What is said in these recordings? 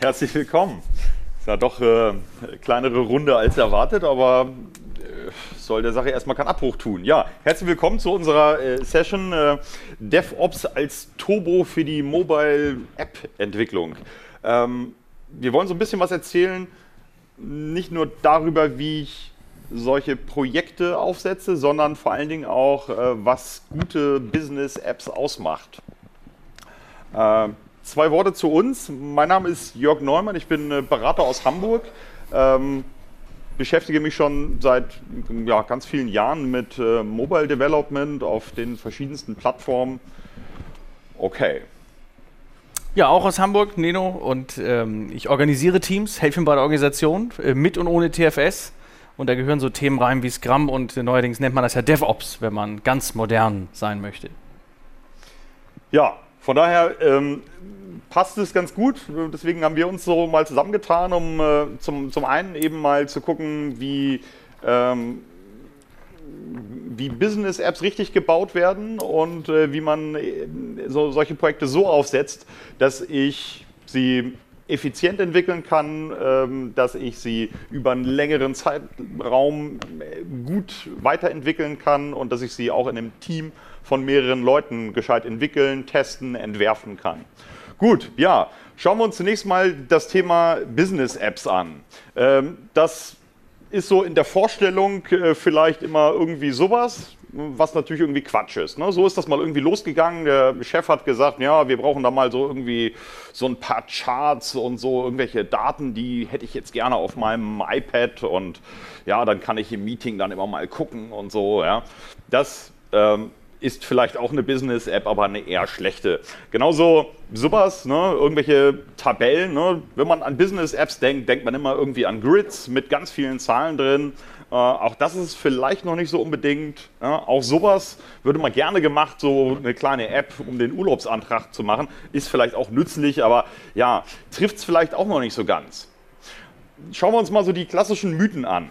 herzlich willkommen. Ist ja doch eine kleinere Runde als erwartet, aber soll der Sache erstmal keinen Abbruch tun. Ja, herzlich willkommen zu unserer Session DevOps als Turbo für die Mobile App Entwicklung. Wir wollen so ein bisschen was erzählen, nicht nur darüber, wie ich solche Projekte aufsetze, sondern vor allen Dingen auch, was gute Business-Apps ausmacht. Zwei Worte zu uns. Mein Name ist Jörg Neumann, ich bin Berater aus Hamburg, beschäftige mich schon seit ganz vielen Jahren mit Mobile Development auf den verschiedensten Plattformen. Okay. Ja, auch aus Hamburg, Neno, und ich organisiere Teams, helfe bei der Organisation, mit und ohne TFS. Und da gehören so Themen rein wie Scrum und neuerdings nennt man das ja DevOps, wenn man ganz modern sein möchte. Ja, von daher passt es ganz gut. Deswegen haben wir uns so mal zusammengetan, um zum einen eben mal zu gucken, wie Business-Apps richtig gebaut werden und wie man solche Projekte so aufsetzt, dass ich sie effizient entwickeln kann, dass ich sie über einen längeren Zeitraum gut weiterentwickeln kann und dass ich sie auch in einem Team von mehreren Leuten gescheit entwickeln, testen, entwerfen kann. Gut, ja, schauen wir uns zunächst mal das Thema Business-Apps an. Das ist so in der Vorstellung vielleicht immer irgendwie sowas, was natürlich irgendwie Quatsch ist. Ne? So ist das mal irgendwie losgegangen. Der Chef hat gesagt, ja, wir brauchen da mal so irgendwie so ein paar Charts und so irgendwelche Daten, die hätte ich jetzt gerne auf meinem iPad und ja, dann kann ich im Meeting dann immer mal gucken und so. Ja. Das ist vielleicht auch eine Business-App, aber eine eher schlechte. Genauso sowas, ne? Irgendwelche Tabellen. Ne? Wenn man an Business-Apps denkt, denkt man immer irgendwie an Grids mit ganz vielen Zahlen drin. Auch das ist vielleicht noch nicht so unbedingt. Ja? Auch sowas würde man gerne gemacht, so eine kleine App, um den Urlaubsantrag zu machen. Ist vielleicht auch nützlich, aber ja, trifft es vielleicht auch noch nicht so ganz. Schauen wir uns mal so die klassischen Mythen an.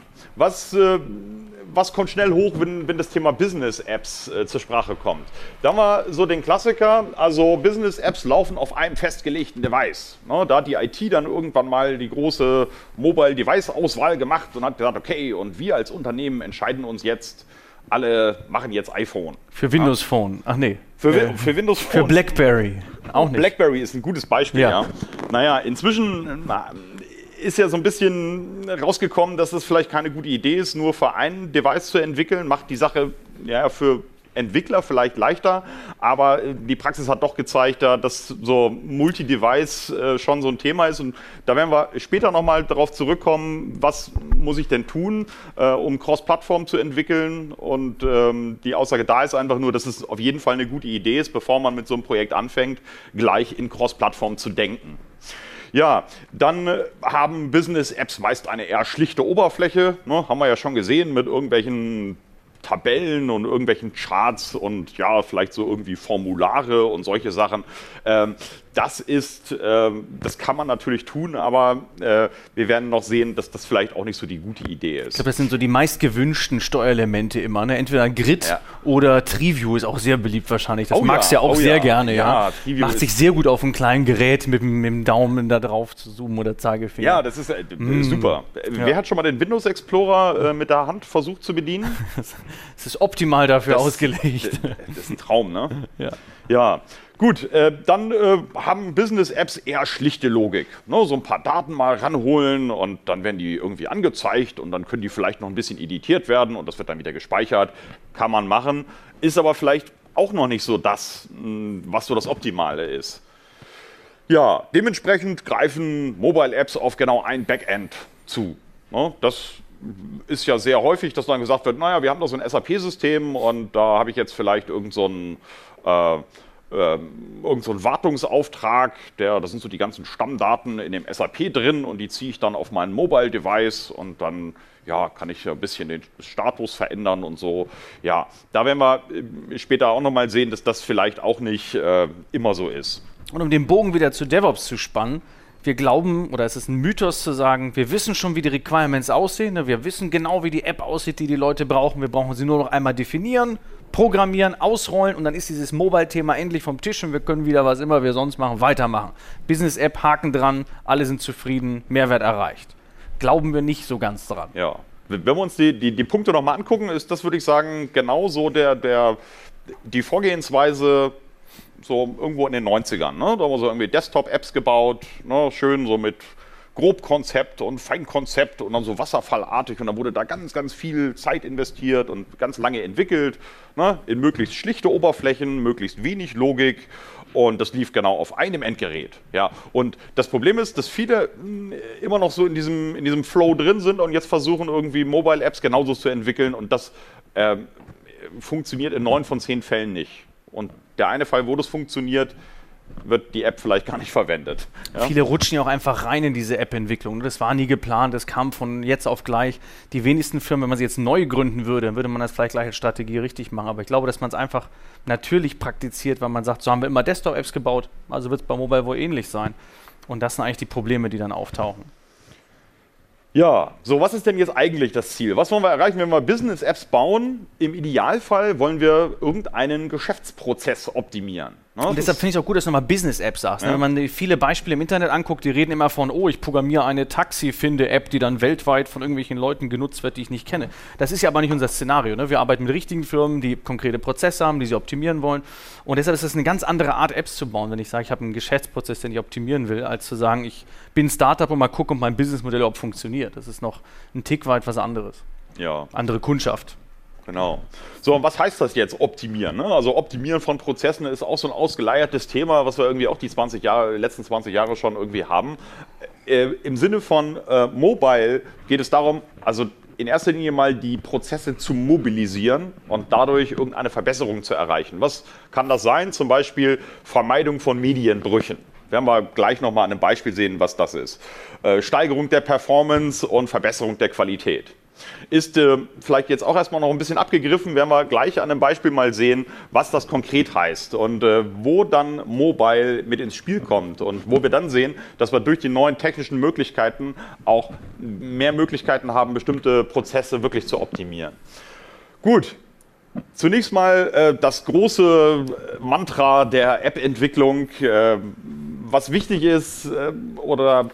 Was kommt schnell hoch, wenn das Thema Business-Apps zur Sprache kommt? Da haben wir so den Klassiker, also Business-Apps laufen auf einem festgelegten Device. Ne, da hat die IT dann irgendwann mal die große Mobile-Device-Auswahl gemacht und hat gesagt, okay, und wir als Unternehmen entscheiden uns jetzt, alle machen jetzt iPhone. Für Windows Phone, ach nee. Für Windows Phone. Für BlackBerry, auch nicht. BlackBerry ist ein gutes Beispiel, ja. Naja, inzwischen ist ja so ein bisschen rausgekommen, dass es vielleicht keine gute Idee ist, nur für ein Device zu entwickeln. Macht die Sache ja für Entwickler vielleicht leichter, aber die Praxis hat doch gezeigt, dass so Multi-Device schon so ein Thema ist. Und da werden wir später nochmal darauf zurückkommen, was muss ich denn tun, um Cross-Plattform zu entwickeln. Und die Aussage da ist einfach nur, dass es auf jeden Fall eine gute Idee ist, bevor man mit so einem Projekt anfängt, gleich in Cross-Plattform zu denken. Ja, dann haben Business-Apps meist eine eher schlichte Oberfläche, ne, haben wir ja schon gesehen, mit irgendwelchen Tabellen und irgendwelchen Charts und ja, vielleicht so irgendwie Formulare und solche Sachen. Das kann man natürlich tun, aber wir werden noch sehen, dass das vielleicht auch nicht so die gute Idee ist. Ich glaube, das sind so die meist gewünschten Steuerelemente immer. Ne? Entweder ein Grid oder Triview ist auch sehr beliebt wahrscheinlich. Das magst du ja auch sehr gerne. Ja. Macht sich sehr gut auf einem kleinen Gerät mit dem Daumen da drauf zu zoomen oder Zeigefinger. Ja, das ist super. Wer hat schon mal den Windows Explorer mit der Hand versucht zu bedienen? Es ist optimal dafür ausgelegt. Das ist ein Traum, ne? Ja. Gut, dann haben Business-Apps eher schlichte Logik. Ne, so ein paar Daten mal ranholen und dann werden die irgendwie angezeigt und dann können die vielleicht noch ein bisschen editiert werden und das wird dann wieder gespeichert. Kann man machen, ist aber vielleicht auch noch nicht so das, was so das Optimale ist. Ja, dementsprechend greifen Mobile-Apps auf genau ein Backend zu. Ne, das ist ja sehr häufig, dass dann gesagt wird, naja, wir haben da so ein SAP-System und da habe ich jetzt vielleicht irgend so einen Wartungsauftrag, das sind so die ganzen Stammdaten in dem SAP drin und die ziehe ich dann auf mein Mobile-Device und dann kann ich ein bisschen den Status verändern und so. Ja, da werden wir später auch nochmal sehen, dass das vielleicht auch nicht immer so ist. Und um den Bogen wieder zu DevOps zu spannen, wir glauben, oder es ist ein Mythos zu sagen, wir wissen schon, wie die Requirements aussehen, ne? Wir wissen genau, wie die App aussieht, die Leute brauchen. Wir brauchen sie nur noch einmal definieren, programmieren, ausrollen und dann ist dieses Mobile-Thema endlich vom Tisch und wir können wieder, was immer wir sonst machen, weitermachen. Business-App, Haken dran, alle sind zufrieden, Mehrwert erreicht. Glauben wir nicht so ganz dran. Ja, wenn wir uns die Punkte nochmal angucken, ist das, würde ich sagen, genauso die Vorgehensweise so irgendwo in den 90ern. Ne? Da haben wir so irgendwie Desktop-Apps gebaut, ne? Schön so mit Grobkonzept und Feinkonzept und dann so wasserfallartig und dann wurde da ganz, ganz viel Zeit investiert und ganz lange entwickelt, ne? In möglichst schlichte Oberflächen, möglichst wenig Logik und das lief genau auf einem Endgerät. Ja? Und das Problem ist, dass viele immer noch so in diesem Flow drin sind und jetzt versuchen irgendwie Mobile-Apps genauso zu entwickeln und das funktioniert in 9 von 10 Fällen nicht. Und der eine Fall, wo das funktioniert, wird die App vielleicht gar nicht verwendet. Ja? Viele rutschen ja auch einfach rein in diese App-Entwicklung. Das war nie geplant, das kam von jetzt auf gleich. Die wenigsten Firmen, wenn man sie jetzt neu gründen würde, dann würde man das vielleicht gleich als Strategie richtig machen. Aber ich glaube, dass man es einfach natürlich praktiziert, weil man sagt, so haben wir immer Desktop-Apps gebaut, also wird es bei Mobile wohl ähnlich sein. Und das sind eigentlich die Probleme, die dann auftauchen. Ja, so was ist denn jetzt eigentlich das Ziel? Was wollen wir erreichen, wenn wir Business-Apps bauen? Im Idealfall wollen wir irgendeinen Geschäftsprozess optimieren. Ne? Und deshalb finde ich es auch gut, dass du nochmal Business-Apps sagst. Ja. Wenn man viele Beispiele im Internet anguckt, die reden immer von, ich programmiere eine Taxi-Finde-App, die dann weltweit von irgendwelchen Leuten genutzt wird, die ich nicht kenne. Das ist ja aber nicht unser Szenario. Ne? Wir arbeiten mit richtigen Firmen, die konkrete Prozesse haben, die sie optimieren wollen. Und deshalb ist das eine ganz andere Art, Apps zu bauen, wenn ich sage, ich habe einen Geschäftsprozess, den ich optimieren will, als zu sagen, ich bin ein Startup und mal gucke, ob mein Businessmodell überhaupt funktioniert. Das ist noch ein Tick weit was anderes. Ja. Andere Kundschaft. Genau. So, und was heißt das jetzt, optimieren? Ne? Also Optimieren von Prozessen ist auch so ein ausgeleiertes Thema, was wir irgendwie auch die letzten 20 Jahre schon irgendwie haben. Im Sinne von Mobile geht es darum, also in erster Linie mal die Prozesse zu mobilisieren und dadurch irgendeine Verbesserung zu erreichen. Was kann das sein? Zum Beispiel Vermeidung von Medienbrüchen. Werden wir gleich nochmal an einem Beispiel sehen, was das ist. Steigerung der Performance und Verbesserung der Qualität. Ist vielleicht jetzt auch erstmal noch ein bisschen abgegriffen, werden wir gleich an einem Beispiel mal sehen, was das konkret heißt und wo dann Mobile mit ins Spiel kommt und wo wir dann sehen, dass wir durch die neuen technischen Möglichkeiten auch mehr Möglichkeiten haben, bestimmte Prozesse wirklich zu optimieren. Gut. Zunächst mal das große Mantra der App-Entwicklung, was wichtig ist oder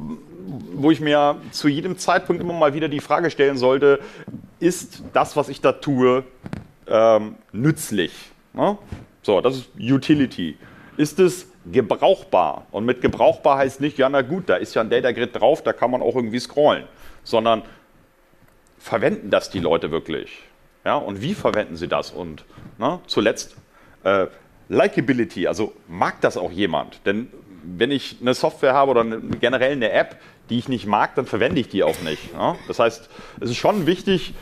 wo ich mir zu jedem Zeitpunkt immer mal wieder die Frage stellen sollte, ist das, was ich da tue, nützlich? Ne? So, das ist Utility. Ist es gebrauchbar? Und mit gebrauchbar heißt nicht, ja na gut, da ist ja ein Data Grid drauf, da kann man auch irgendwie scrollen, sondern verwenden das die Leute wirklich? Ja, und wie verwenden sie das? Und zuletzt Likability, also mag das auch jemand? Denn wenn ich eine Software habe oder generell eine App, die ich nicht mag, dann verwende ich die auch nicht. Ja? Das heißt, es ist schon wichtig,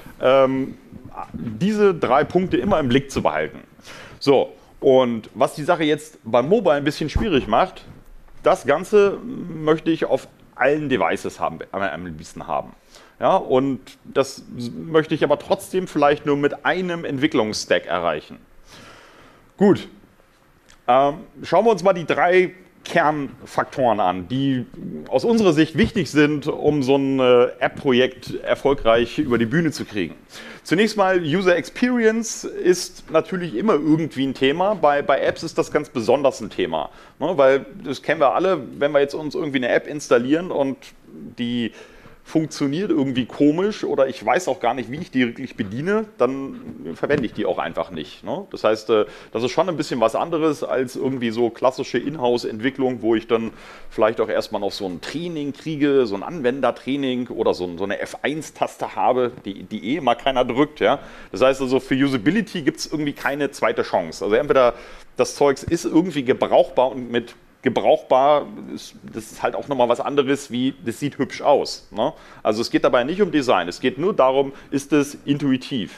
diese 3 Punkte immer im Blick zu behalten. So, und was die Sache jetzt beim Mobile ein bisschen schwierig macht, das Ganze möchte ich auf allen Devices am liebsten haben. Ja, und das möchte ich aber trotzdem vielleicht nur mit einem Entwicklungsstack erreichen. Gut, schauen wir uns mal die 3 Kernfaktoren an, die aus unserer Sicht wichtig sind, um so ein App-Projekt erfolgreich über die Bühne zu kriegen. Zunächst mal, User Experience ist natürlich immer irgendwie ein Thema. Bei Apps ist das ganz besonders ein Thema, ne? Weil das kennen wir alle, wenn wir jetzt uns irgendwie eine App installieren und die funktioniert irgendwie komisch oder ich weiß auch gar nicht, wie ich die wirklich bediene, dann verwende ich die auch einfach nicht. Ne? Das heißt, das ist schon ein bisschen was anderes als irgendwie so klassische Inhouse-Entwicklung, wo ich dann vielleicht auch erstmal noch so ein Training kriege, so ein Anwendertraining oder so eine F1-Taste habe, die mal keiner drückt. Ja? Das heißt also, für Usability gibt es irgendwie keine zweite Chance. Also entweder das Zeugs ist irgendwie gebrauchbar und mit gebrauchbar, das ist halt auch nochmal was anderes, wie das sieht hübsch aus. Ne? Also es geht dabei nicht um Design, es geht nur darum, ist es intuitiv.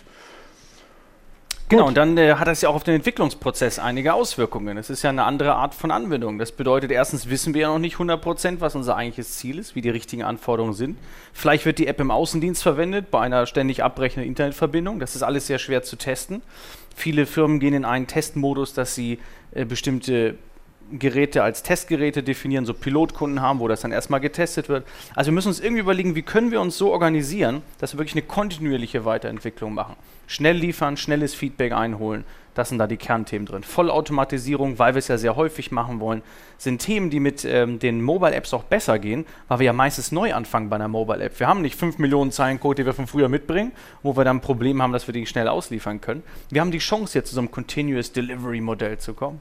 Genau, und dann hat das ja auch auf den Entwicklungsprozess einige Auswirkungen. Es ist ja eine andere Art von Anwendung. Das bedeutet, erstens wissen wir ja noch nicht 100%, was unser eigentliches Ziel ist, wie die richtigen Anforderungen sind. Vielleicht wird die App im Außendienst verwendet, bei einer ständig abbrechenden Internetverbindung. Das ist alles sehr schwer zu testen. Viele Firmen gehen in einen Testmodus, dass sie bestimmte Geräte als Testgeräte definieren, so Pilotkunden haben, wo das dann erstmal getestet wird. Also wir müssen uns irgendwie überlegen, wie können wir uns so organisieren, dass wir wirklich eine kontinuierliche Weiterentwicklung machen. Schnell liefern, schnelles Feedback einholen, das sind da die Kernthemen drin. Vollautomatisierung, weil wir es ja sehr häufig machen wollen, sind Themen, die mit den Mobile-Apps auch besser gehen, weil wir ja meistens neu anfangen bei einer Mobile-App. Wir haben nicht 5 Millionen Zeilen Code, die wir von früher mitbringen, wo wir dann ein Problem haben, dass wir die schnell ausliefern können. Wir haben die Chance, jetzt zu so einem Continuous Delivery-Modell zu kommen.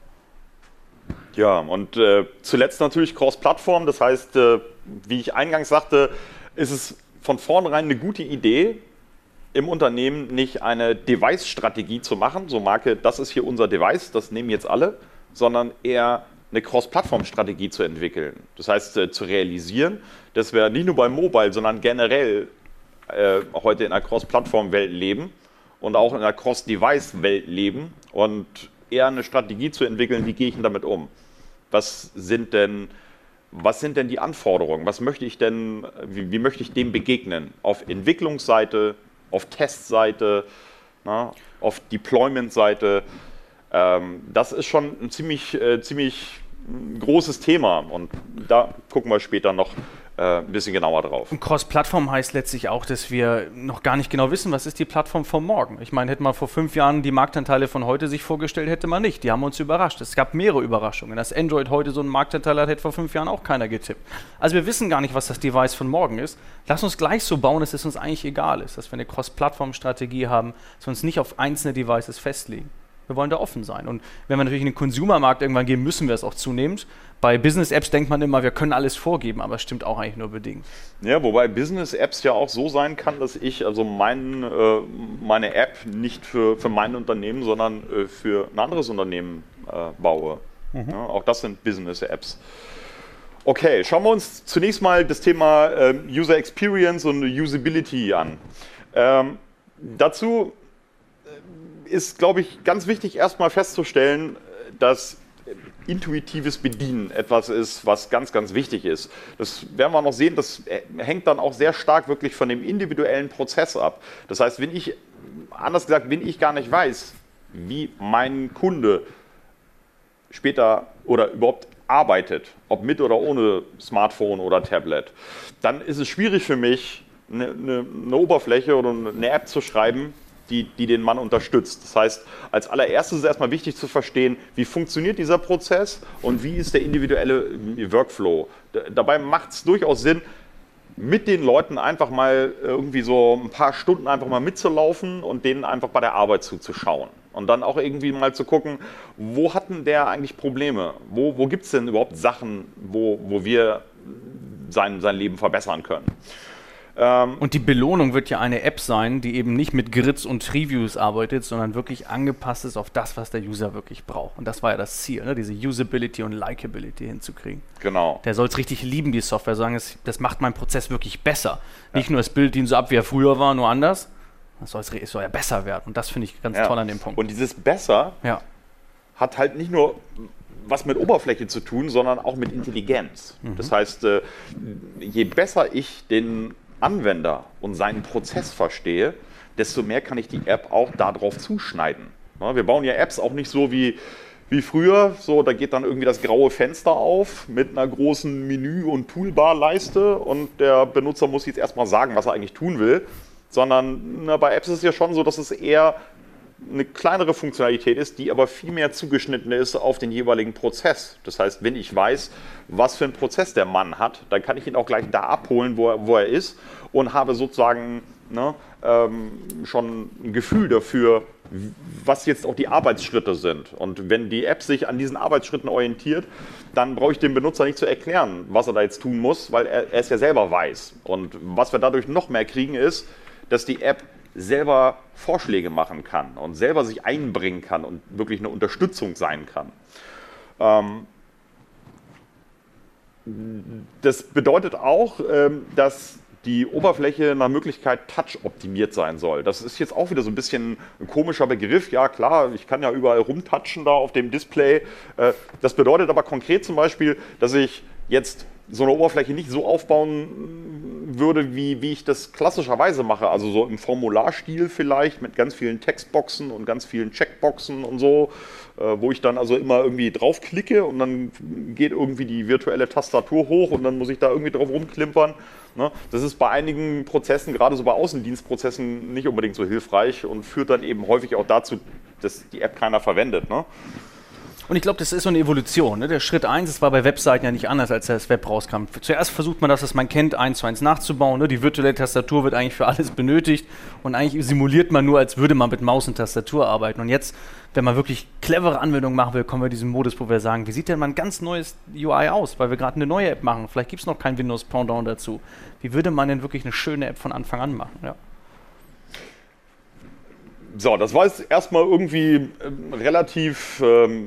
Ja, und zuletzt natürlich Cross-Plattform. Das heißt, wie ich eingangs sagte, ist es von vornherein eine gute Idee, im Unternehmen nicht eine Device-Strategie zu machen, so Marke, das ist hier unser Device, das nehmen jetzt alle, sondern eher eine Cross-Plattform-Strategie zu entwickeln. Das heißt, zu realisieren, dass wir nicht nur beim Mobile, sondern generell heute in einer Cross-Plattform-Welt leben und auch in einer Cross-Device-Welt leben und eher eine Strategie zu entwickeln, wie gehe ich denn damit um? Was sind denn die Anforderungen? Was möchte ich denn, wie möchte ich dem begegnen? Auf Entwicklungsseite, auf Testseite, auf Deployment-Seite. Das ist schon ein ziemlich großes Thema und da gucken wir später noch ein bisschen genauer drauf. Und Cross-Plattform heißt letztlich auch, dass wir noch gar nicht genau wissen, was ist die Plattform von morgen. Ich meine, hätte man vor 5 Jahren die Marktanteile von heute sich vorgestellt, hätte man nicht. Die haben uns überrascht. Es gab mehrere Überraschungen. Dass Android heute so einen Marktanteil hat, hätte vor 5 Jahren auch keiner getippt. Also wir wissen gar nicht, was das Device von morgen ist. Lass uns gleich so bauen, dass es uns eigentlich egal ist, dass wir eine Cross-Plattform-Strategie haben, dass wir uns nicht auf einzelne Devices festlegen. Wir wollen da offen sein. Und wenn wir natürlich in den Consumer-Markt irgendwann gehen, müssen wir es auch zunehmend. Bei Business-Apps denkt man immer, wir können alles vorgeben, aber es stimmt auch eigentlich nur bedingt. Ja, wobei Business-Apps ja auch so sein kann, dass ich also meine App nicht für mein Unternehmen, sondern für ein anderes Unternehmen baue. Mhm. Ja, auch das sind Business-Apps. Okay, schauen wir uns zunächst mal das Thema User Experience und Usability an. Dazu ist, glaube ich, ganz wichtig, erstmal festzustellen, dass intuitives Bedienen etwas ist, was ganz, ganz wichtig ist. Das werden wir noch sehen, das hängt dann auch sehr stark wirklich von dem individuellen Prozess ab. Das heißt, wenn ich gar nicht weiß, wie mein Kunde später oder überhaupt arbeitet, ob mit oder ohne Smartphone oder Tablet, dann ist es schwierig für mich, eine Oberfläche oder eine App zu schreiben, die den Mann unterstützt. Das heißt, als allererstes ist erstmal wichtig zu verstehen, wie funktioniert dieser Prozess und wie ist der individuelle Workflow. Dabei macht es durchaus Sinn, mit den Leuten einfach mal irgendwie so ein paar Stunden einfach mal mitzulaufen und denen einfach bei der Arbeit zuzuschauen. Und dann auch irgendwie mal zu gucken, wo hat denn der eigentlich Probleme? Wo gibt es denn überhaupt Sachen, wo wir sein Leben verbessern können? Und die Belohnung wird ja eine App sein, die eben nicht mit Grids und Reviews arbeitet, sondern wirklich angepasst ist auf das, was der User wirklich braucht. Und das war ja das Ziel, ne? Diese Usability und Likability hinzukriegen. Genau. Der soll es richtig lieben, die Software, sagen, das macht meinen Prozess wirklich besser. Ja. Nicht nur das Bild ihn so ab, wie er früher war, nur anders. Es soll ja besser werden. Und das finde ich ganz toll an dem Punkt. Und dieses Besser hat halt nicht nur was mit Oberfläche zu tun, sondern auch mit Intelligenz. Mhm. Das heißt, je besser ich den Anwender und seinen Prozess verstehe, desto mehr kann ich die App auch darauf zuschneiden. Ja, wir bauen ja Apps auch nicht so wie früher, so da geht dann irgendwie das graue Fenster auf mit einer großen Menü- und Toolbar-Leiste und der Benutzer muss jetzt erstmal sagen, was er eigentlich tun will, sondern bei Apps ist es ja schon so, dass es eher eine kleinere Funktionalität ist, die aber viel mehr zugeschnitten ist auf den jeweiligen Prozess. Das heißt, wenn ich weiß, was für einen Prozess der Mann hat, dann kann ich ihn auch gleich da abholen, wo er ist und habe sozusagen schon ein Gefühl dafür, was jetzt auch die Arbeitsschritte sind. Und wenn die App sich an diesen Arbeitsschritten orientiert, dann brauche ich dem Benutzer nicht zu erklären, was er da jetzt tun muss, weil er es ja selber weiß. Und was wir dadurch noch mehr kriegen ist, dass die App selber Vorschläge machen kann und selber sich einbringen kann und wirklich eine Unterstützung sein kann. Das bedeutet auch, dass die Oberfläche nach Möglichkeit touch-optimiert sein soll. Das ist jetzt auch wieder so ein bisschen ein komischer Begriff. Ja klar, ich kann ja überall rumtatschen da auf dem Display. Das bedeutet aber konkret zum Beispiel, dass ich jetzt so eine Oberfläche nicht so aufbauen würde, wie ich das klassischerweise mache, also so im Formularstil vielleicht mit ganz vielen Textboxen und ganz vielen Checkboxen und so, wo ich dann also immer irgendwie draufklicke und dann geht irgendwie die virtuelle Tastatur hoch und dann muss ich da irgendwie drauf rumklimpern. Ne? Das ist bei einigen Prozessen, gerade so bei Außendienstprozessen, nicht unbedingt so hilfreich und führt dann eben häufig auch dazu, dass die App keiner verwendet. Ne? Und ich glaube, das ist so eine Evolution. Ne? Der Schritt 1, es war bei Webseiten ja nicht anders, als das Web rauskam. Zuerst versucht man das, was man kennt, 1:1 nachzubauen. Ne? Die virtuelle Tastatur wird eigentlich für alles benötigt und eigentlich simuliert man nur, als würde man mit Maus und Tastatur arbeiten. Und jetzt, wenn man wirklich clevere Anwendungen machen will, kommen wir in diesen Modus, wo wir sagen, wie sieht denn mal ein ganz neues UI aus, weil wir gerade eine neue App machen. Vielleicht gibt es noch kein Windows-Pendant dazu. Wie würde man denn wirklich eine schöne App von Anfang an machen? Ja. So, das war jetzt erstmal irgendwie relativ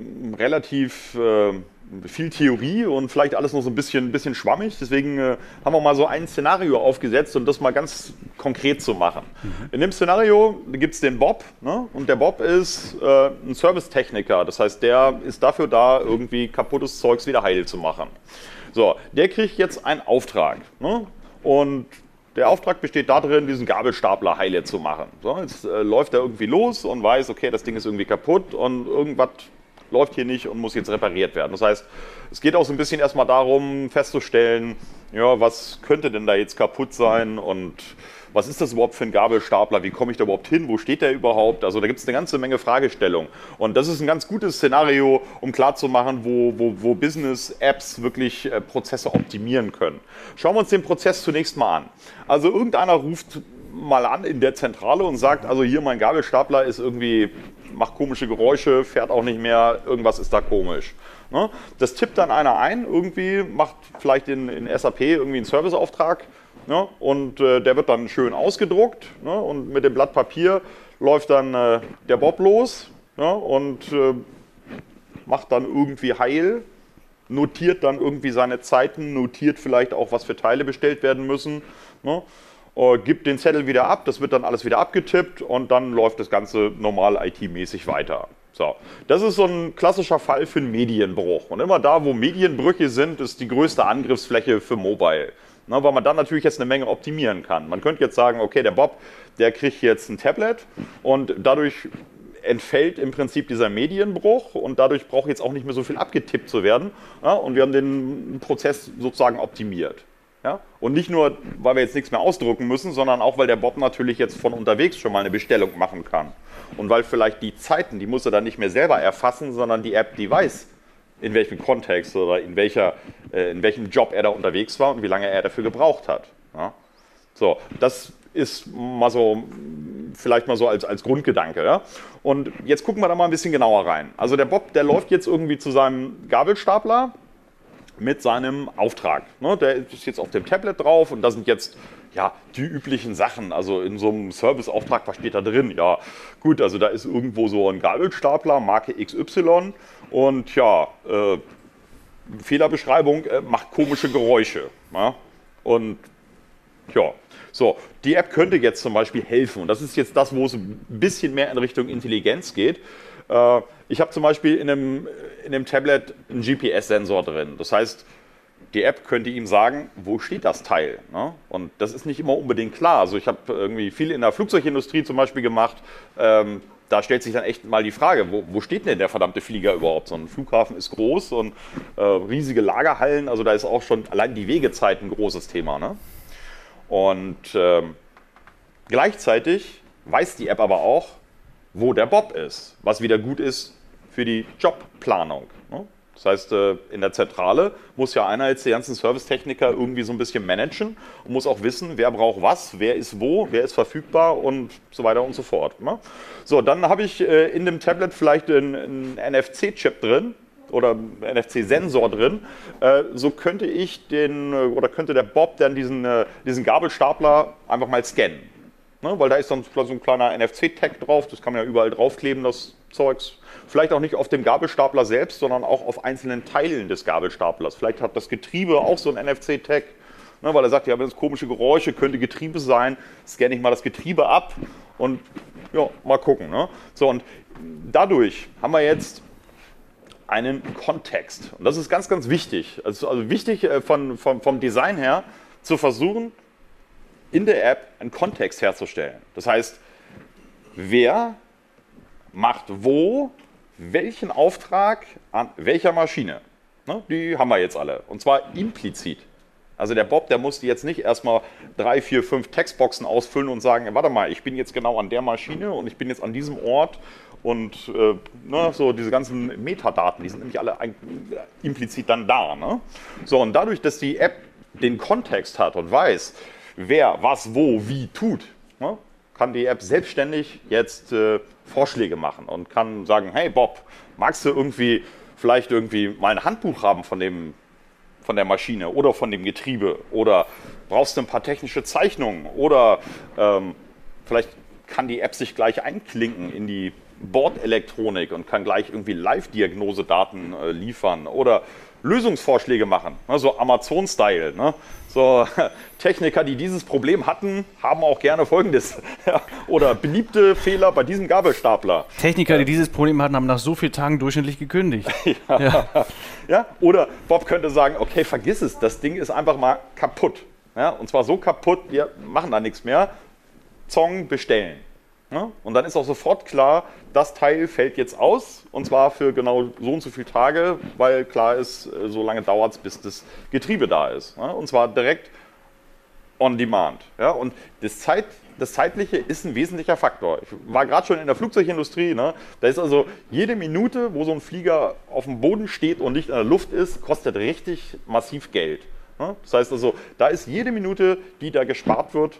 viel Theorie und vielleicht alles noch so ein bisschen schwammig. Deswegen haben wir mal so ein Szenario aufgesetzt, um das mal ganz konkret zu machen. In dem Szenario gibt es den Bob, ne? Und der Bob ist ein Servicetechniker. Das heißt, der ist dafür da, irgendwie kaputtes Zeugs wieder heil zu machen. So, der kriegt jetzt einen Auftrag. Ne? Und der Auftrag besteht darin, diesen Gabelstapler heile zu machen. So, jetzt läuft er irgendwie los und weiß, okay, das Ding ist irgendwie kaputt und irgendwas läuft hier nicht und muss jetzt repariert werden. Das heißt, es geht auch so ein bisschen erstmal darum, festzustellen, ja, was könnte denn da jetzt kaputt sein und was ist das überhaupt für ein Gabelstapler, wie komme ich da überhaupt hin, wo steht der überhaupt? Also da gibt es eine ganze Menge Fragestellungen. Und das ist ein ganz gutes Szenario, um klarzumachen, wo Business-Apps wirklich Prozesse optimieren können. Schauen wir uns den Prozess zunächst mal an. Also irgendeiner ruft mal an in der Zentrale und sagt, also hier mein Gabelstapler ist irgendwie, macht komische Geräusche, fährt auch nicht mehr, irgendwas ist da komisch. Ne? Das tippt dann einer ein, irgendwie macht vielleicht in SAP irgendwie einen Serviceauftrag. Ja, und der wird dann schön ausgedruckt, ne, und mit dem Blatt Papier läuft dann der Bob los, ja, und macht dann irgendwie heil, notiert dann irgendwie seine Zeiten, notiert vielleicht auch, was für Teile bestellt werden müssen, ne, gibt den Zettel wieder ab, das wird dann alles wieder abgetippt und dann läuft das Ganze normal IT-mäßig weiter. So, das ist so ein klassischer Fall für einen Medienbruch. Und immer da, wo Medienbrüche sind, ist die größte Angriffsfläche für Mobile. Na, weil man dann natürlich jetzt eine Menge optimieren kann. Man könnte jetzt sagen, okay, der Bob, der kriegt jetzt ein Tablet und dadurch entfällt im Prinzip dieser Medienbruch und dadurch braucht jetzt auch nicht mehr so viel abgetippt zu werden. Ja, und wir haben den Prozess sozusagen optimiert. Ja? Und nicht nur, weil wir jetzt nichts mehr ausdrucken müssen, sondern auch, weil der Bob natürlich jetzt von unterwegs schon mal eine Bestellung machen kann. Und weil vielleicht die Zeiten, die muss er dann nicht mehr selber erfassen, sondern die App, die weiß, in welchem Kontext oder in welchem Job er da unterwegs war und wie lange er dafür gebraucht hat. Ja? So, das ist mal so, vielleicht mal so als Grundgedanke. Ja? Und jetzt gucken wir da mal ein bisschen genauer rein. Also der Bob, der läuft jetzt irgendwie zu seinem Gabelstapler mit seinem Auftrag. Ne? Der ist jetzt auf dem Tablet drauf und da sind jetzt ja die üblichen Sachen. Also in so einem Serviceauftrag, was steht da drin? Ja, gut, also da ist irgendwo so ein Gabelstapler, Marke XY und ja, Fehlerbeschreibung, macht komische Geräusche. Ja? Und ja, so, die App könnte jetzt zum Beispiel helfen. Und das ist jetzt das, wo es ein bisschen mehr in Richtung Intelligenz geht. Ich habe zum Beispiel in dem Tablet einen GPS-Sensor drin. Das heißt, die App könnte ihm sagen, wo steht das Teil? Ne? Und das ist nicht immer unbedingt klar. Also ich habe irgendwie viel in der Flugzeugindustrie zum Beispiel gemacht. Da stellt sich dann echt mal die Frage, wo steht denn der verdammte Flieger überhaupt? So ein Flughafen ist groß und riesige Lagerhallen. Also da ist auch schon allein die Wegezeit ein großes Thema. Ne? Und gleichzeitig weiß die App aber auch, wo der Bob ist, was wieder gut ist für die Jobplanung. Ne? Das heißt, in der Zentrale muss ja einer jetzt die ganzen Servicetechniker irgendwie so ein bisschen managen und muss auch wissen, wer braucht was, wer ist wo, wer ist verfügbar und so weiter und so fort. Ne? So, dann habe ich in dem Tablet vielleicht einen NFC-Chip drin oder einen NFC-Sensor drin. So könnte könnte der Bob dann diesen Gabelstapler einfach mal scannen. Ne? Weil da ist dann so ein kleiner NFC-Tag drauf, das kann man ja überall draufkleben, das Zeugs. Vielleicht auch nicht auf dem Gabelstapler selbst, sondern auch auf einzelnen Teilen des Gabelstaplers. Vielleicht hat das Getriebe auch so ein NFC-Tag, ne, weil er sagt, ja, wenn es komische Geräusche, könnte Getriebe sein, scanne ich mal das Getriebe ab und ja, mal gucken. Ne? So, und dadurch haben wir jetzt einen Kontext. Und das ist ganz, ganz wichtig. Also wichtig vom Design her zu versuchen, in der App einen Kontext herzustellen. Das heißt, wer macht wo welchen Auftrag an welcher Maschine. Ne? Die haben wir jetzt alle. Und zwar implizit. Also der Bob, der musste jetzt nicht erstmal 3, 4, 5 Textboxen ausfüllen und sagen, warte mal, ich bin jetzt genau an der Maschine und ich bin jetzt an diesem Ort und so diese ganzen Metadaten, die sind nämlich alle implizit dann da. Ne? So, und dadurch, dass die App den Kontext hat und weiß, wer was wo wie tut, ne, kann die App selbstständig jetzt Vorschläge machen und kann sagen, hey Bob, magst du vielleicht mal ein Handbuch haben von der Maschine oder von dem Getriebe oder brauchst du ein paar technische Zeichnungen oder vielleicht kann die App sich gleich einklinken in die Bordelektronik und kann gleich irgendwie Live-Diagnosedaten liefern oder Lösungsvorschläge machen, ne, so Amazon-Style. Ne? So Techniker, die dieses Problem hatten, haben auch gerne Folgendes. Ja, oder beliebte Fehler bei diesem Gabelstapler. Techniker, die dieses Problem hatten, haben nach so vielen Tagen durchschnittlich gekündigt. Ja, oder Bob könnte sagen, okay, vergiss es, das Ding ist einfach mal kaputt. Ja, und zwar so kaputt, wir machen da nichts mehr. Zong, bestellen. Ja, und dann ist auch sofort klar, das Teil fällt jetzt aus und zwar für genau so und so viele Tage, weil klar ist, so lange dauert es, bis das Getriebe da ist. Ja, und zwar direkt on demand. Ja, und das Zeitliche ist ein wesentlicher Faktor. Ich war gerade schon in der Flugzeugindustrie, ne, da ist also jede Minute, wo so ein Flieger auf dem Boden steht und nicht in der Luft ist, kostet richtig massiv Geld. Ja, das heißt also, da ist jede Minute, die da gespart wird,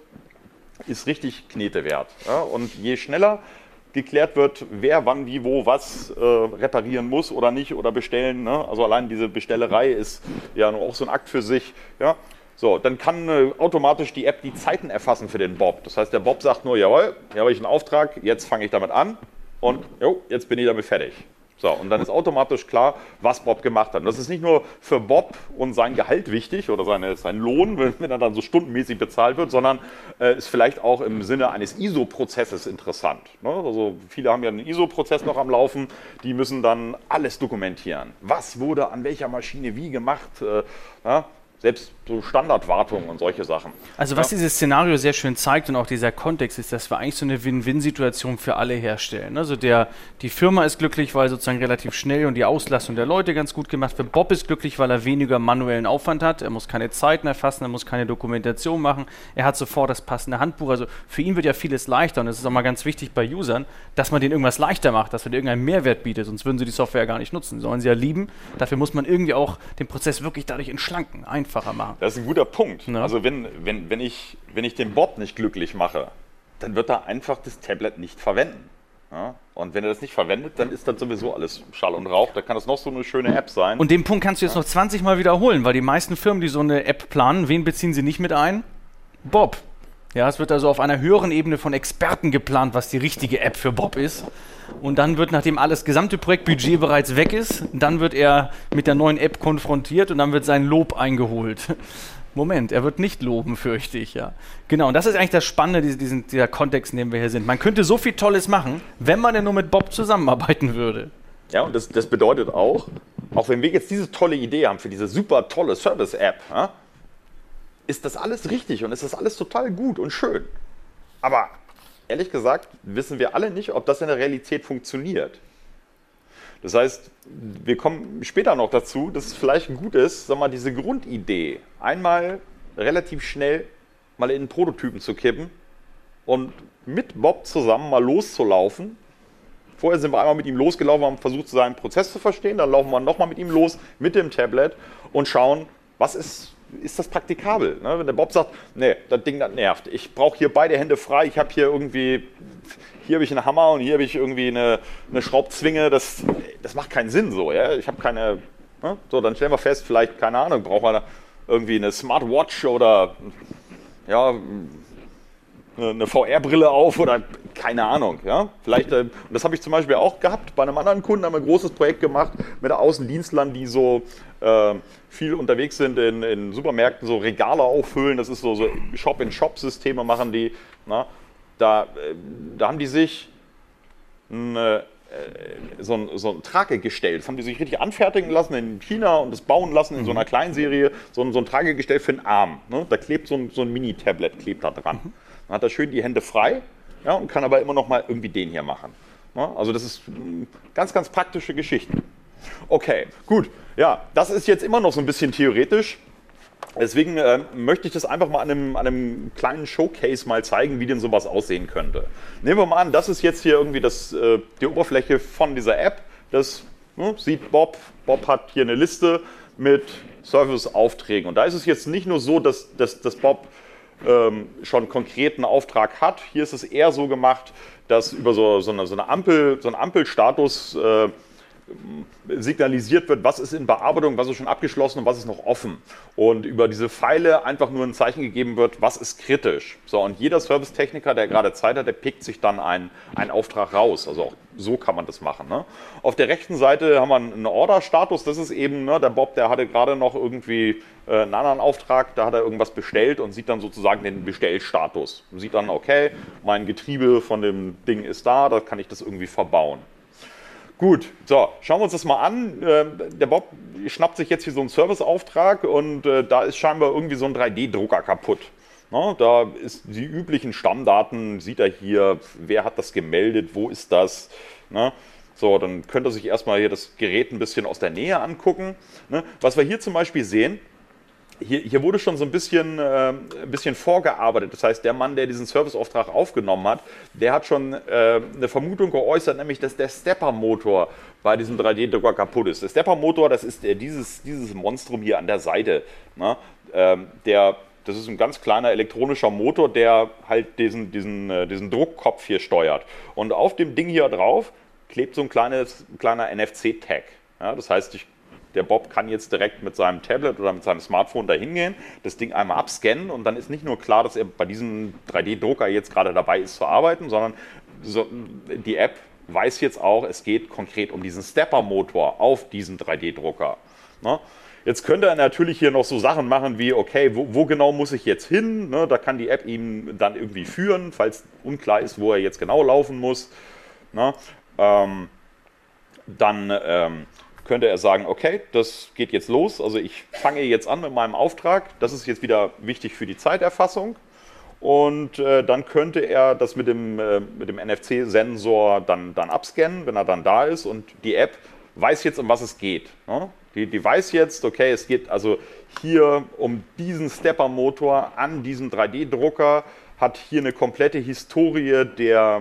ist richtig Knete wert. Ja, und je schneller geklärt wird, wer wann, wie, wo, was reparieren muss oder nicht oder bestellen, ne? Also allein diese Bestellerei ist ja auch so ein Akt für sich. Ja? So, dann kann automatisch die App die Zeiten erfassen für den Bob. Das heißt, der Bob sagt nur, jawohl, hier habe ich einen Auftrag, jetzt fange ich damit an und jetzt bin ich damit fertig. So, und dann ist automatisch klar, was Bob gemacht hat. Und das ist nicht nur für Bob und sein Gehalt wichtig oder sein Lohn, wenn er dann so stundenmäßig bezahlt wird, sondern ist vielleicht auch im Sinne eines ISO-Prozesses interessant. Ne? Also viele haben ja einen ISO-Prozess noch am Laufen, die müssen dann alles dokumentieren. Was wurde an welcher Maschine wie gemacht? Ja? Selbst so Standardwartung und solche Sachen. Also was dieses Szenario sehr schön zeigt und auch dieser Kontext ist, dass wir eigentlich so eine Win-Win-Situation für alle herstellen. Also die Firma ist glücklich, weil sozusagen relativ schnell und die Auslastung der Leute ganz gut gemacht wird. Bob ist glücklich, weil er weniger manuellen Aufwand hat. Er muss keine Zeiten erfassen, er muss keine Dokumentation machen. Er hat sofort das passende Handbuch. Also für ihn wird ja vieles leichter und es ist auch mal ganz wichtig bei Usern, dass man denen irgendwas leichter macht, dass man denen irgendeinen Mehrwert bietet. Sonst würden sie die Software ja gar nicht nutzen. Sollen sie ja lieben. Dafür muss man irgendwie auch den Prozess wirklich dadurch entschlanken, einfacher machen. Das ist ein guter Punkt. Ja. Also wenn ich den Bob nicht glücklich mache, dann wird er einfach das Tablet nicht verwenden. Ja? Und wenn er das nicht verwendet, dann ist das sowieso alles Schall und Rauch. Da kann das noch so eine schöne App sein. Und den Punkt kannst du jetzt noch 20 Mal wiederholen, weil die meisten Firmen, die so eine App planen, wen beziehen sie nicht mit ein? Bob. Ja, es wird also auf einer höheren Ebene von Experten geplant, was die richtige App für Bob ist. Und dann wird, nachdem alles gesamte Projektbudget bereits weg ist, dann wird er mit der neuen App konfrontiert und dann wird sein Lob eingeholt. Moment, er wird nicht loben, fürchte ich, ja. Genau, und das ist eigentlich das Spannende, dieser Kontext, in dem wir hier sind. Man könnte so viel Tolles machen, wenn man denn nur mit Bob zusammenarbeiten würde. Ja, und das bedeutet auch wenn wir jetzt diese tolle Idee haben für diese super tolle Service-App, ja, ist das alles richtig und ist das alles total gut und schön. Aber ehrlich gesagt wissen wir alle nicht, ob das in der Realität funktioniert. Das heißt, wir kommen später noch dazu, dass es vielleicht gut ist, sag mal, diese Grundidee einmal relativ schnell mal in einen Prototypen zu kippen und mit Bob zusammen mal loszulaufen. Vorher sind wir einmal mit ihm losgelaufen, haben versucht, seinen Prozess zu verstehen, dann laufen wir nochmal mit ihm los, mit dem Tablet und schauen, was ist das praktikabel? Ne? Wenn der Bob sagt, nee, das Ding, das nervt, ich brauche hier beide Hände frei, ich habe hier habe ich einen Hammer und hier habe ich irgendwie eine Schraubzwinge, das macht keinen Sinn so, ja? Ich habe keine, ne? So, dann stellen wir fest, vielleicht, keine Ahnung, brauchen wir irgendwie eine Smartwatch oder ja, eine VR-Brille auf oder keine Ahnung. Ja? Vielleicht, und das habe ich zum Beispiel auch gehabt, bei einem anderen Kunden haben wir ein großes Projekt gemacht mit Außendienstlern, die so viel unterwegs sind in Supermärkten, so Regale auffüllen, das ist so Shop-in-Shop-Systeme machen die. Na? Da haben die sich eine so ein Tragegestell, das haben die sich richtig anfertigen lassen in China und das bauen lassen in so einer Kleinserie, so ein Tragegestell für den Arm. Ne? Da klebt so ein Mini-Tablet klebt da dran. Dann hat er schön die Hände frei, ja, und kann aber immer noch mal irgendwie den hier machen. Ne? Also das ist ganz, ganz praktische Geschichten. Okay, gut. Ja, das ist jetzt immer noch so ein bisschen theoretisch. Deswegen möchte ich das einfach mal an einem kleinen Showcase mal zeigen, wie denn sowas aussehen könnte. Nehmen wir mal an, das ist jetzt hier irgendwie die Oberfläche von dieser App. Das sieht Bob. Bob hat hier eine Liste mit Serviceaufträgen. Und da ist es jetzt nicht nur so, dass Bob schon konkret einen Auftrag hat. Hier ist es eher so gemacht, dass über so eine Ampelstatus signalisiert wird, was ist in Bearbeitung, was ist schon abgeschlossen und was ist noch offen. Und über diese Pfeile einfach nur ein Zeichen gegeben wird, was ist kritisch. So, und jeder Servicetechniker, der gerade Zeit hat, der pickt sich dann einen Auftrag raus. Also auch so kann man das machen. Ne? Auf der rechten Seite haben wir einen Order-Status. Das ist eben, ne, der Bob, der hatte gerade noch irgendwie einen anderen Auftrag, da hat er irgendwas bestellt und sieht dann sozusagen den Bestellstatus. Sieht dann, okay, mein Getriebe von dem Ding ist da kann ich das irgendwie verbauen. Gut, so, schauen wir uns das mal an. Der Bob schnappt sich jetzt hier so einen Serviceauftrag und da ist scheinbar irgendwie so ein 3D-Drucker kaputt. Na, da ist die üblichen Stammdaten, sieht er hier, wer hat das gemeldet, wo ist das. Na, so, dann könnte er sich erstmal hier das Gerät ein bisschen aus der Nähe angucken. Ne? Was wir hier zum Beispiel sehen, hier wurde schon so ein bisschen vorgearbeitet. Das heißt, der Mann, der diesen Serviceauftrag aufgenommen hat, der hat schon eine Vermutung geäußert, nämlich, dass der Stepper-Motor bei diesem 3D-Drucker kaputt ist. Der Stepper-Motor, das ist dieses Monstrum hier an der Seite. Ne? Das ist ein ganz kleiner elektronischer Motor, der halt diesen Druckkopf hier steuert. Und auf dem Ding hier drauf klebt so ein kleiner NFC-Tag. Ja, das heißt, der Bob kann jetzt direkt mit seinem Tablet oder mit seinem Smartphone da hingehen, das Ding einmal abscannen und dann ist nicht nur klar, dass er bei diesem 3D-Drucker jetzt gerade dabei ist zu arbeiten, sondern die App weiß jetzt auch, es geht konkret um diesen Stepper-Motor auf diesen 3D-Drucker. Ne? Jetzt könnte er natürlich hier noch so Sachen machen wie, okay, wo genau muss ich jetzt hin? Ne? Da kann die App ihm dann irgendwie führen, falls unklar ist, wo er jetzt genau laufen muss. Ne? Dann könnte er sagen, okay, das geht jetzt los, also ich fange jetzt an mit meinem Auftrag, das ist jetzt wieder wichtig für die Zeiterfassung und dann könnte er das mit dem NFC-Sensor dann abscannen, wenn er dann da ist und die App weiß jetzt, um was es geht. Ne? Die weiß jetzt, okay, es geht also hier um diesen Stepper-Motor an diesem 3D-Drucker, hat hier eine komplette Historie der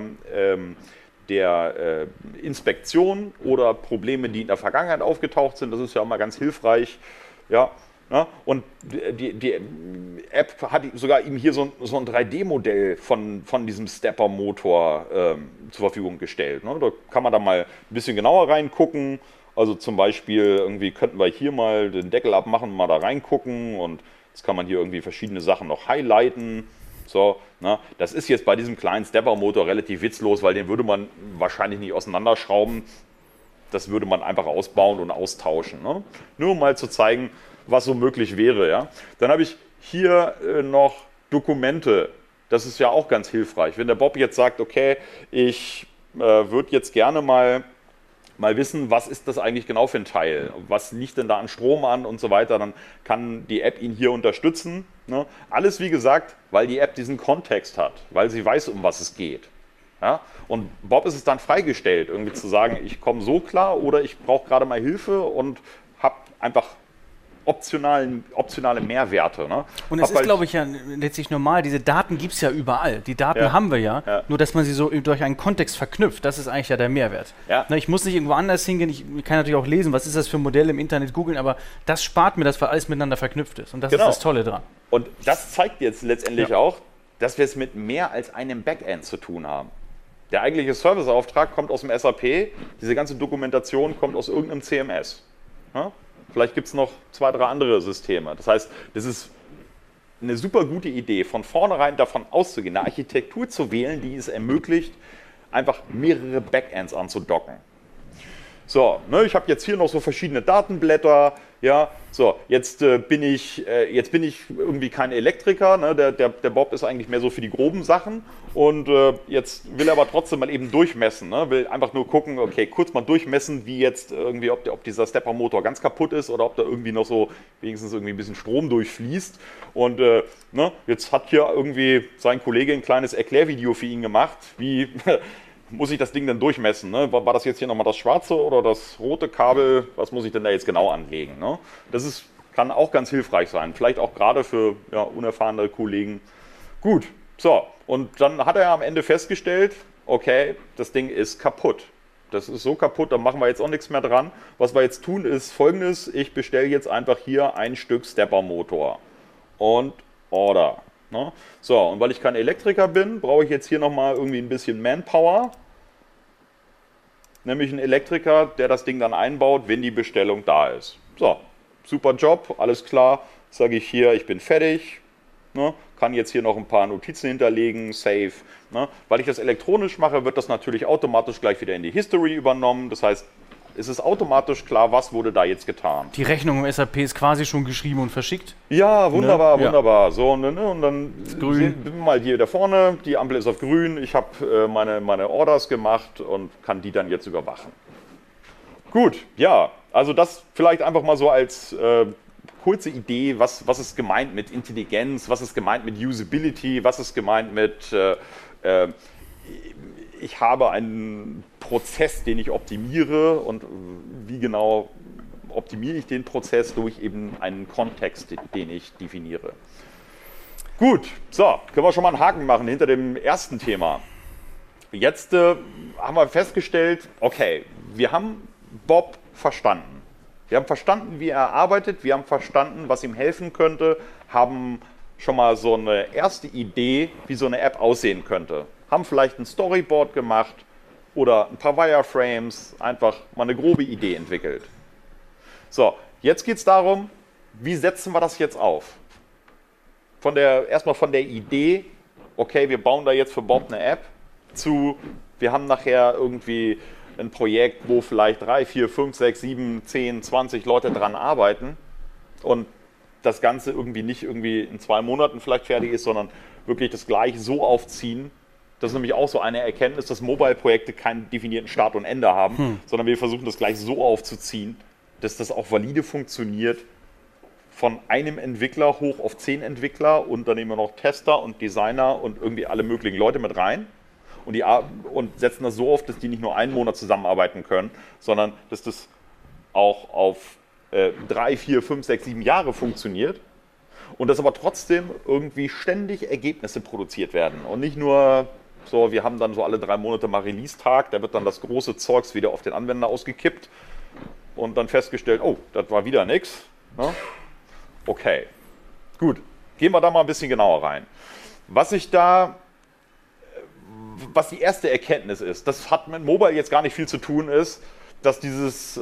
Inspektion oder Probleme, die in der Vergangenheit aufgetaucht sind. Das ist ja auch mal ganz hilfreich. Ja, ne? Und die App hat sogar ihm hier so ein 3D-Modell von diesem Stepper-Motor zur Verfügung gestellt. Ne? Da kann man da mal ein bisschen genauer reingucken. Also zum Beispiel irgendwie könnten wir hier mal den Deckel abmachen, mal da reingucken und jetzt kann man hier irgendwie verschiedene Sachen noch highlighten. So, ne? Das ist jetzt bei diesem kleinen Stepper-Motor relativ witzlos, weil den würde man wahrscheinlich nicht auseinanderschrauben. Das würde man einfach ausbauen und austauschen. Ne? Nur um mal zu zeigen, was so möglich wäre. Ja? Dann habe ich hier noch Dokumente. Das ist ja auch ganz hilfreich. Wenn der Bob jetzt sagt, okay, ich würde jetzt gerne mal wissen, was ist das eigentlich genau für ein Teil, was liegt denn da an Strom an und so weiter, dann kann die App ihn hier unterstützen. Ne? Alles wie gesagt, weil die App diesen Kontext hat, weil sie weiß, um was es geht. Ja? Und Bob ist es dann freigestellt, irgendwie zu sagen, ich komme so klar oder ich brauche gerade mal Hilfe und habe einfach optionale Mehrwerte. Ne? Und es ist, glaube ich, ja letztlich normal, diese Daten gibt es ja überall. Die Daten haben wir ja, nur dass man sie so durch einen Kontext verknüpft, das ist eigentlich ja der Mehrwert. Ja. Ne, ich muss nicht irgendwo anders hingehen, ich kann natürlich auch lesen, was ist das für ein Modell im Internet googeln, aber das spart mir, dass alles miteinander verknüpft ist. Und das ist das Tolle dran. Und das zeigt jetzt letztendlich auch, dass wir es mit mehr als einem Backend zu tun haben. Der eigentliche Serviceauftrag kommt aus dem SAP, diese ganze Dokumentation kommt aus irgendeinem CMS. Ja? Vielleicht gibt es noch 2, 3 andere Systeme. Das heißt, das ist eine super gute Idee, von vornherein davon auszugehen, eine Architektur zu wählen, die es ermöglicht, einfach mehrere Backends anzudocken. So, ne, ich habe jetzt hier noch so verschiedene Datenblätter. Ja, so, jetzt bin ich irgendwie kein Elektriker. Ne? Der Bob ist eigentlich mehr so für die groben Sachen. Und jetzt will er aber trotzdem mal eben durchmessen. Ne? Will einfach nur gucken, okay, kurz mal durchmessen, wie jetzt irgendwie, ob dieser Stepper-Motor ganz kaputt ist oder ob da irgendwie noch so wenigstens irgendwie ein bisschen Strom durchfließt. Und ne, jetzt hat hier irgendwie sein Kollege ein kleines Erklärvideo für ihn gemacht, wie muss ich das Ding denn durchmessen? Ne? War das jetzt hier nochmal das schwarze oder das rote Kabel? Was muss ich denn da jetzt genau anlegen? Ne? Kann auch ganz hilfreich sein. Vielleicht auch gerade für unerfahrene Kollegen. Gut, so. Und dann hat er am Ende festgestellt, okay, das Ding ist kaputt. Das ist so kaputt, da machen wir jetzt auch nichts mehr dran. Was wir jetzt tun ist Folgendes. Ich bestelle jetzt einfach hier ein Stück Stepper-Motor. Und Order. Ne? So, und weil ich kein Elektriker bin, brauche ich jetzt hier nochmal irgendwie ein bisschen Manpower. Nämlich einen Elektriker, der das Ding dann einbaut, wenn die Bestellung da ist. So, super Job, alles klar. Sage ich hier, ich bin fertig. Ne? Kann jetzt hier noch ein paar Notizen hinterlegen, save. Ne? Weil ich das elektronisch mache, wird das natürlich automatisch gleich wieder in die History übernommen. Das heißt, es ist automatisch klar, was wurde da jetzt getan. Die Rechnung im SAP ist quasi schon geschrieben und verschickt? Ja, wunderbar, ne? Wunderbar. So, ne, und dann grün. Sind wir mal hier da vorne, die Ampel ist auf grün, ich habe meine Orders gemacht und kann die dann jetzt überwachen. Gut, ja, also das vielleicht einfach mal so als kurze Idee, was ist gemeint mit Intelligenz, was ist gemeint mit Usability, was ist gemeint mit ich habe einen Prozess, den ich optimiere und wie genau optimiere ich den Prozess durch eben einen Kontext, den ich definiere. Gut, so, können wir schon mal einen Haken machen hinter dem ersten Thema. Jetzt haben wir festgestellt, okay, wir haben Bob verstanden. Wir haben verstanden, wie er arbeitet, wir haben verstanden, was ihm helfen könnte, haben schon mal so eine erste Idee, wie so eine App aussehen könnte. Haben vielleicht ein Storyboard gemacht oder ein paar Wireframes, einfach mal eine grobe Idee entwickelt. So, jetzt geht es darum, wie setzen wir das jetzt auf? Erstmal von der Idee, okay, wir bauen da jetzt für Bob eine App, zu, wir haben nachher irgendwie ein Projekt, wo vielleicht 3, 4, 5, 6, 7, 10, 20 Leute dran arbeiten und das Ganze nicht in 2 Monaten vielleicht fertig ist, sondern wirklich das gleich so aufziehen. Das ist nämlich auch so eine Erkenntnis, dass Mobile-Projekte keinen definierten Start und Ende haben, sondern wir versuchen das gleich so aufzuziehen, dass das auch valide funktioniert, von einem Entwickler hoch auf 10 Entwickler und dann nehmen wir noch Tester und Designer und irgendwie alle möglichen Leute mit rein und setzen das so auf, dass die nicht nur einen Monat zusammenarbeiten können, sondern dass das auch auf 3, 4, 5, 6, 7 Jahre funktioniert und dass aber trotzdem irgendwie ständig Ergebnisse produziert werden und nicht nur so, wir haben dann so alle 3 Monate mal Release-Tag, da wird dann das große Zeugs wieder auf den Anwender ausgekippt und dann festgestellt, oh, das war wieder nichts. Ne? Okay, gut, gehen wir da mal ein bisschen genauer rein. Was die erste Erkenntnis ist, das hat mit Mobile jetzt gar nicht viel zu tun, ist, dass dieses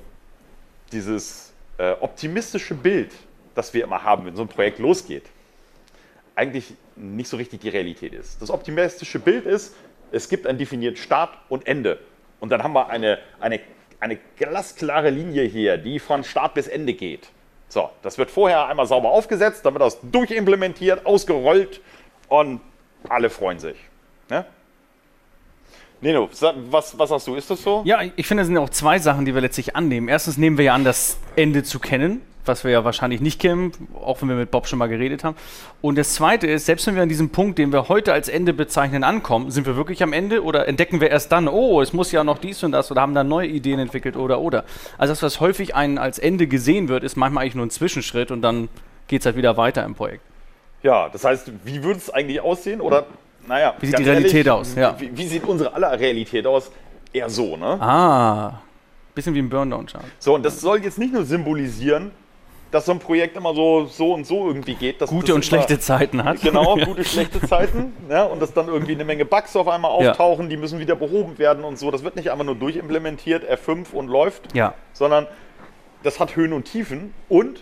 optimistische Bild, das wir immer haben, wenn so ein Projekt losgeht, eigentlich nicht so richtig die Realität ist. Das optimistische Bild ist, es gibt einen definierten Start und Ende. Und dann haben wir eine glasklare Linie hier, die von Start bis Ende geht. So, das wird vorher einmal sauber aufgesetzt, dann wird das durchimplementiert, ausgerollt und alle freuen sich. Ne? Nino, was sagst du, ist das so? Ja, ich finde, es sind auch 2 Sachen, die wir letztlich annehmen. Erstens nehmen wir ja an, das Ende zu kennen, was wir ja wahrscheinlich nicht kennen, auch wenn wir mit Bob schon mal geredet haben. Und das Zweite ist, selbst wenn wir an diesem Punkt, den wir heute als Ende bezeichnen, ankommen, sind wir wirklich am Ende oder entdecken wir erst dann, oh, es muss ja noch dies und das oder haben dann neue Ideen entwickelt oder. Also das, was häufig als Ende gesehen wird, ist manchmal eigentlich nur ein Zwischenschritt und dann geht es halt wieder weiter im Projekt. Ja, das heißt, wie würde es eigentlich aussehen? Oder, naja, wie sieht die Realität aus? Ja. Wie sieht unsere aller Realität aus? Eher so, ne? Bisschen wie ein Burndown-Chart. So, und das soll jetzt nicht nur symbolisieren, dass so ein Projekt immer so und so irgendwie geht. Dass gute und schlechte Zeiten hat. Genau, gute, schlechte Zeiten. Ja, und dass dann irgendwie eine Menge Bugs auf einmal auftauchen, die müssen wieder behoben werden und so. Das wird nicht einfach nur durchimplementiert, F5 und läuft, sondern das hat Höhen und Tiefen und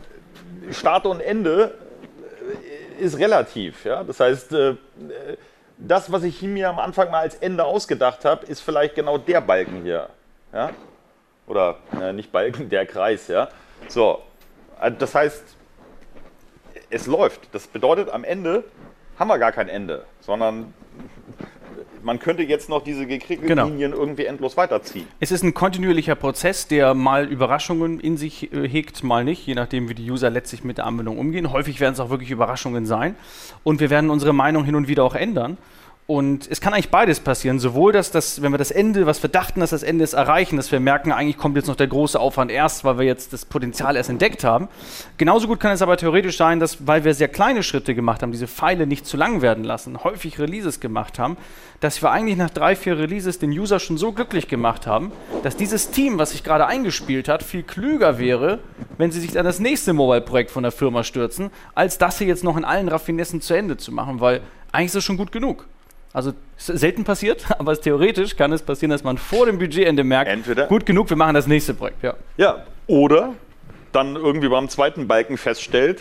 Start und Ende ist relativ. Ja? Das heißt, das, was ich mir am Anfang mal als Ende ausgedacht habe, ist vielleicht genau der Balken hier. Ja? Oder nicht Balken, der Kreis. Ja? So, das heißt, es läuft. Das bedeutet, am Ende haben wir gar kein Ende, sondern man könnte jetzt noch diese gekrickelten Linien irgendwie endlos weiterziehen. Es ist ein kontinuierlicher Prozess, der mal Überraschungen in sich hegt, mal nicht, je nachdem, wie die User letztlich mit der Anwendung umgehen. Häufig werden es auch wirklich Überraschungen sein und wir werden unsere Meinung hin und wieder auch ändern. Und es kann eigentlich beides passieren, sowohl, dass wenn wir das Ende, was wir dachten, dass das Ende ist, erreichen, dass wir merken, eigentlich kommt jetzt noch der große Aufwand erst, weil wir jetzt das Potenzial erst entdeckt haben. Genauso gut kann es aber theoretisch sein, dass, weil wir sehr kleine Schritte gemacht haben, diese Pfeile nicht zu lang werden lassen, häufig Releases gemacht haben, dass wir eigentlich nach 3, 4 Releases den User schon so glücklich gemacht haben, dass dieses Team, was sich gerade eingespielt hat, viel klüger wäre, wenn sie sich an das nächste Mobile-Projekt von der Firma stürzen, als das hier jetzt noch in allen Raffinessen zu Ende zu machen, weil eigentlich ist das schon gut genug. Also ist selten passiert, aber theoretisch kann es passieren, dass man vor dem Budgetende merkt, entweder gut genug, wir machen das nächste Projekt. Ja, oder dann irgendwie beim zweiten Balken feststellt,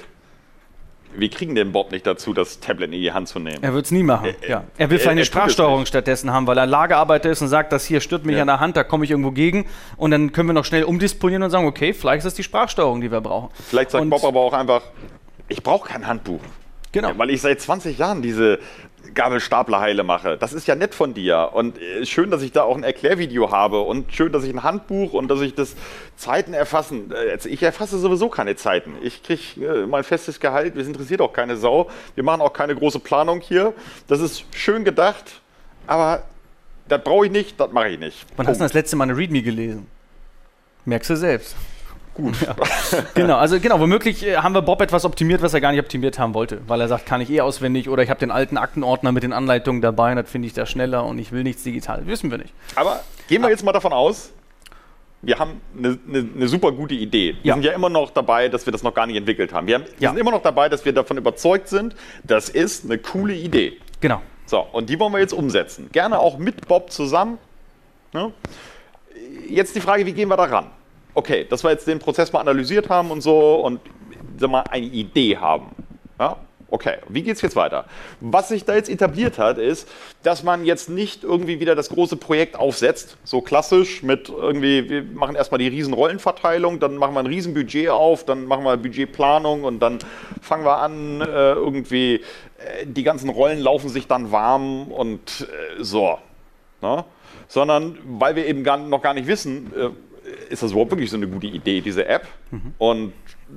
wir kriegen den Bob nicht dazu, das Tablet in die Hand zu nehmen. Er wird es nie machen. Er will vielleicht eine Sprachsteuerung stattdessen haben, weil er Lagerarbeiter ist und sagt, das hier stört mich an der Hand, da komme ich irgendwo gegen. Und dann können wir noch schnell umdisponieren und sagen, okay, vielleicht ist das die Sprachsteuerung, die wir brauchen. Vielleicht sagt Bob aber auch einfach, ich brauche kein Handbuch. Genau. Weil ich seit 20 Jahren diese Gabelstaplerheile mache. Das ist ja nett von dir und schön, dass ich da auch ein Erklärvideo habe und schön, dass ich ein Handbuch und dass ich das Zeiten erfassen. Ich erfasse sowieso keine Zeiten. Ich kriege mein festes Gehalt, das interessiert auch keine Sau. Wir machen auch keine große Planung hier. Das ist schön gedacht, aber das brauche ich nicht, das mache ich nicht. Wann hast du das letzte Mal eine README gelesen? Merkst du selbst. Gut. Ja. Genau, womöglich haben wir Bob etwas optimiert, was er gar nicht optimiert haben wollte, weil er sagt, kann ich auswendig oder ich habe den alten Aktenordner mit den Anleitungen dabei und das finde ich da schneller und ich will nichts digital. Wissen wir nicht. Aber gehen wir jetzt mal davon aus, wir haben eine super gute Idee. Wir sind ja immer noch dabei, dass wir das noch gar nicht entwickelt haben. Wir sind immer noch dabei, dass wir davon überzeugt sind, das ist eine coole Idee. Genau. So, und die wollen wir jetzt umsetzen. Gerne auch mit Bob zusammen. Ne? Jetzt die Frage, wie gehen wir da ran? Okay, dass wir jetzt den Prozess mal analysiert haben und so und sag mal, eine Idee haben. Ja? Okay, wie geht es jetzt weiter? Was sich da jetzt etabliert hat, ist, dass man jetzt nicht irgendwie wieder das große Projekt aufsetzt, so klassisch mit irgendwie, wir machen erstmal die riesen Rollenverteilung, dann machen wir ein riesen Budget auf, dann machen wir Budgetplanung und dann fangen wir an, irgendwie, die ganzen Rollen laufen sich dann warm und so. Ne? Sondern, weil wir eben noch gar nicht wissen, ist das überhaupt wirklich so eine gute Idee, diese App? Und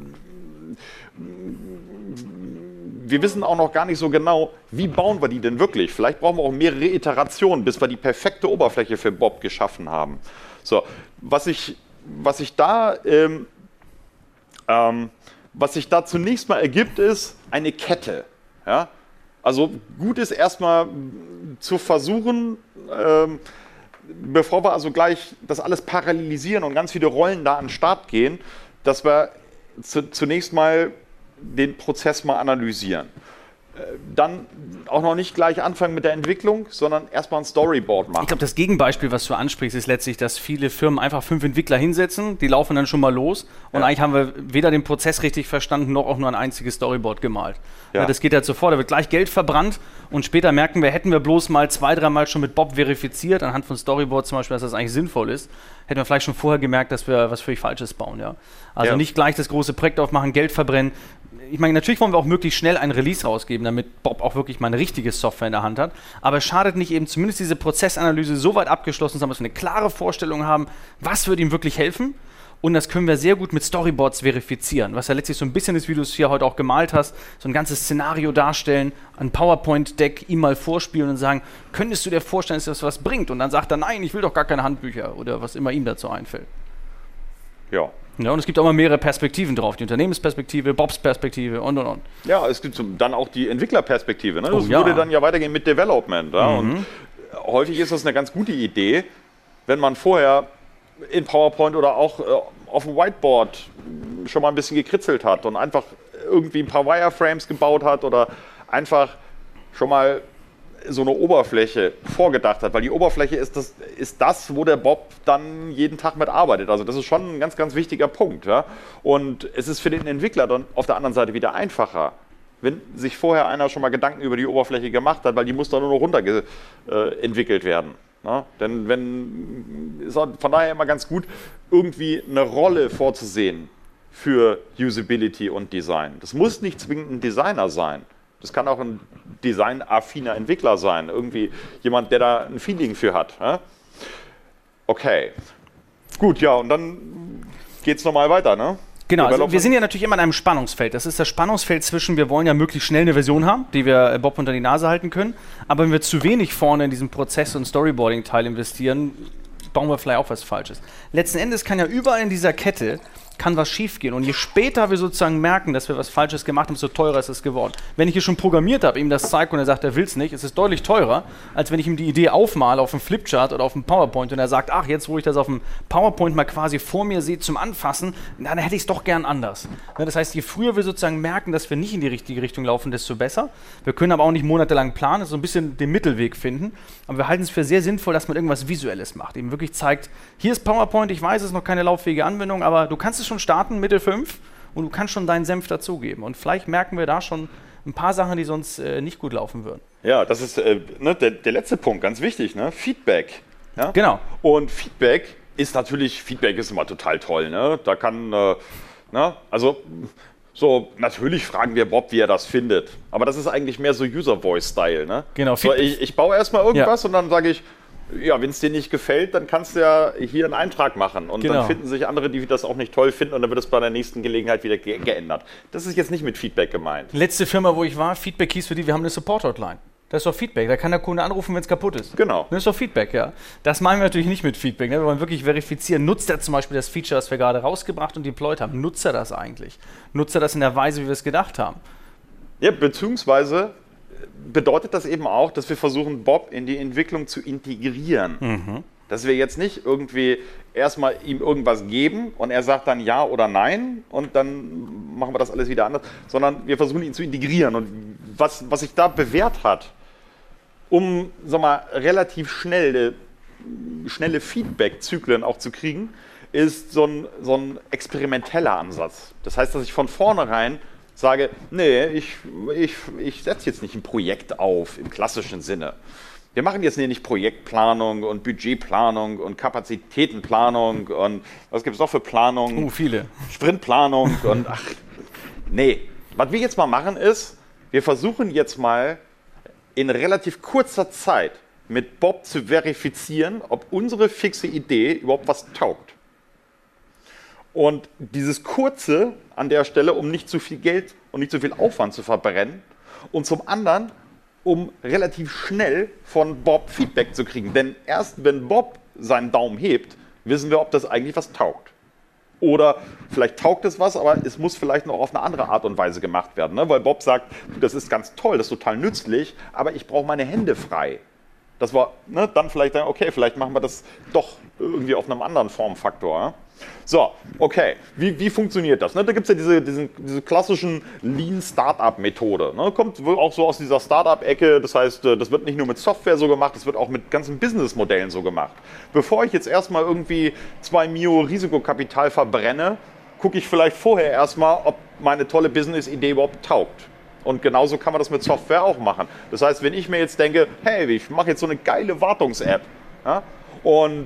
wir wissen auch noch gar nicht so genau, wie bauen wir die denn wirklich? Vielleicht brauchen wir auch mehrere Iterationen, bis wir die perfekte Oberfläche für Bob geschaffen haben. So, was sich da zunächst mal ergibt, ist eine Kette. Ja? Also gut ist erstmal zu versuchen, bevor wir also gleich das alles parallelisieren und ganz viele Rollen da an den Start gehen, dass wir zunächst mal den Prozess mal analysieren. Dann auch noch nicht gleich anfangen mit der Entwicklung, sondern erstmal ein Storyboard machen. Ich glaube, das Gegenbeispiel, was du ansprichst, ist letztlich, dass viele Firmen einfach 5 Entwickler hinsetzen, die laufen dann schon mal los und eigentlich haben wir weder den Prozess richtig verstanden, noch auch nur ein einziges Storyboard gemalt. Ja. Das geht halt sofort, da wird gleich Geld verbrannt und später merken wir, hätten wir bloß mal 2, 3 Mal schon mit Bob verifiziert, anhand von Storyboard zum Beispiel, dass das eigentlich sinnvoll ist, hätten wir vielleicht schon vorher gemerkt, dass wir was völlig Falsches bauen. Ja? Also nicht gleich das große Projekt aufmachen, Geld verbrennen. Ich meine, natürlich wollen wir auch möglichst schnell ein Release rausgeben, damit Bob auch wirklich mal eine richtige Software in der Hand hat. Aber es schadet nicht, eben zumindest diese Prozessanalyse so weit abgeschlossen zu haben, dass wir eine klare Vorstellung haben, was würde ihm wirklich helfen. Und das können wir sehr gut mit Storyboards verifizieren, was ja letztlich so ein bisschen ist, wie du es hier heute auch gemalt hast, so ein ganzes Szenario darstellen, ein PowerPoint-Deck ihm mal vorspielen und sagen, könntest du dir vorstellen, dass das was bringt? Und dann sagt er, nein, ich will doch gar keine Handbücher oder was immer ihm dazu einfällt. Ja. Ja, und es gibt auch mal mehrere Perspektiven drauf, die Unternehmensperspektive, Bobs Perspektive und. Ja, es gibt dann auch die Entwicklerperspektive. Ne? Das würde dann ja weitergehen mit Development. Ja? Und häufig ist das eine ganz gute Idee, wenn man vorher in PowerPoint oder auch auf dem Whiteboard schon mal ein bisschen gekritzelt hat und einfach irgendwie ein paar Wireframes gebaut hat oder einfach schon mal so eine Oberfläche vorgedacht hat, weil die Oberfläche ist das, wo der Bob dann jeden Tag mit arbeitet. Also das ist schon ein ganz, ganz wichtiger Punkt. Ja? Und es ist für den Entwickler dann auf der anderen Seite wieder einfacher, wenn sich vorher einer schon mal Gedanken über die Oberfläche gemacht hat, weil die muss dann nur noch runter entwickelt werden. Na? Denn ist von daher immer ganz gut, irgendwie eine Rolle vorzusehen für Usability und Design. Das muss nicht zwingend ein Designer sein. Das kann auch ein designaffiner Entwickler sein. Irgendwie jemand, der da ein Feeling für hat. Ja? Okay. Gut, ja, und dann geht es nochmal weiter, ne? Genau, also wir sind ja natürlich immer in einem Spannungsfeld. Das ist das Spannungsfeld zwischen, wir wollen ja möglichst schnell eine Version haben, die wir Bob unter die Nase halten können, aber wenn wir zu wenig vorne in diesen Prozess- und Storyboarding-Teil investieren, bauen wir vielleicht auch was Falsches. Letzten Endes kann ja überall in dieser Kette kann was schiefgehen. Und je später wir sozusagen merken, dass wir was Falsches gemacht haben, desto teurer ist es geworden. Wenn ich hier schon programmiert habe, ihm das zeige und er sagt, er will es nicht, ist es deutlich teurer, als wenn ich ihm die Idee aufmale auf einem Flipchart oder auf einem PowerPoint und er sagt, ach, jetzt wo ich das auf dem PowerPoint mal quasi vor mir sehe zum Anfassen, na, dann hätte ich es doch gern anders. Das heißt, je früher wir sozusagen merken, dass wir nicht in die richtige Richtung laufen, desto besser. Wir können aber auch nicht monatelang planen, so ein bisschen den Mittelweg finden. Aber wir halten es für sehr sinnvoll, dass man irgendwas Visuelles macht. Eben wirklich zeigt, hier ist PowerPoint, ich weiß, es ist noch keine lauffähige Anwendung, aber du kannst es schon starten, Mitte 5, und du kannst schon deinen Senf dazugeben. Und vielleicht merken wir da schon ein paar Sachen, die sonst nicht gut laufen würden. Ja, das ist der letzte Punkt, ganz wichtig, ne? Feedback. Ja? Genau. Und Feedback ist immer total toll. Ne? Da kann, natürlich fragen wir Bob, wie er das findet. Aber das ist eigentlich mehr so User-Voice-Style. Ne? Genau. So, ich baue erstmal irgendwas und dann sage ich, ja, wenn es dir nicht gefällt, dann kannst du ja hier einen Eintrag machen. Und dann finden sich andere, die das auch nicht toll finden, und dann wird es bei der nächsten Gelegenheit wieder geändert. Das ist jetzt nicht mit Feedback gemeint. Letzte Firma, wo ich war, Feedback hieß für die, wir haben eine Support-Hotline. Das ist doch Feedback. Da kann der Kunde anrufen, wenn es kaputt ist. Genau. Das ist doch Feedback, ja. Das meinen wir natürlich nicht mit Feedback. Ne? Wir wollen wirklich verifizieren, nutzt er zum Beispiel das Feature, das wir gerade rausgebracht und deployed haben? Nutzt er das eigentlich? Nutzt er das in der Weise, wie wir es gedacht haben? Ja, beziehungsweise bedeutet das eben auch, dass wir versuchen, Bob in die Entwicklung zu integrieren. Mhm. Dass wir jetzt nicht irgendwie erstmal ihm irgendwas geben und er sagt dann ja oder nein und dann machen wir das alles wieder anders, sondern wir versuchen ihn zu integrieren. Und was sich da bewährt hat, um relativ schnelle Feedback-Zyklen auch zu kriegen, ist so ein experimenteller Ansatz. Das heißt, dass ich von vornherein sage, nee, ich setze jetzt nicht ein Projekt auf im klassischen Sinne. Wir machen jetzt nicht Projektplanung und Budgetplanung und Kapazitätenplanung und was gibt es noch für Planung? Viele. Sprintplanung und nee. Was wir jetzt mal machen ist, wir versuchen jetzt mal in relativ kurzer Zeit mit Bob zu verifizieren, ob unsere fixe Idee überhaupt was taugt. Und dieses Kurze an der Stelle, um nicht zu viel Geld und nicht zu viel Aufwand zu verbrennen, und zum anderen, um relativ schnell von Bob Feedback zu kriegen. Denn erst wenn Bob seinen Daumen hebt, wissen wir, ob das eigentlich was taugt. Oder vielleicht taugt es was, aber es muss vielleicht noch auf eine andere Art und Weise gemacht werden. Ne? Weil Bob sagt, das ist ganz toll, das ist total nützlich, aber ich brauche meine Hände frei. Das war dann vielleicht, okay, vielleicht machen wir das doch irgendwie auf einem anderen Formfaktor. Ja? So, okay, wie funktioniert das? Da gibt es ja diese klassischen Lean-Startup-Methode. Kommt auch so aus dieser Startup-Ecke, das heißt, das wird nicht nur mit Software so gemacht, das wird auch mit ganzen Businessmodellen so gemacht. Bevor ich jetzt erstmal irgendwie 2 Mio Risikokapital verbrenne, gucke ich vielleicht vorher erstmal, ob meine tolle Business-Idee überhaupt taugt. Und genauso kann man das mit Software auch machen. Das heißt, wenn ich mir jetzt denke, hey, ich mache jetzt so eine geile Wartungs-App, ja, und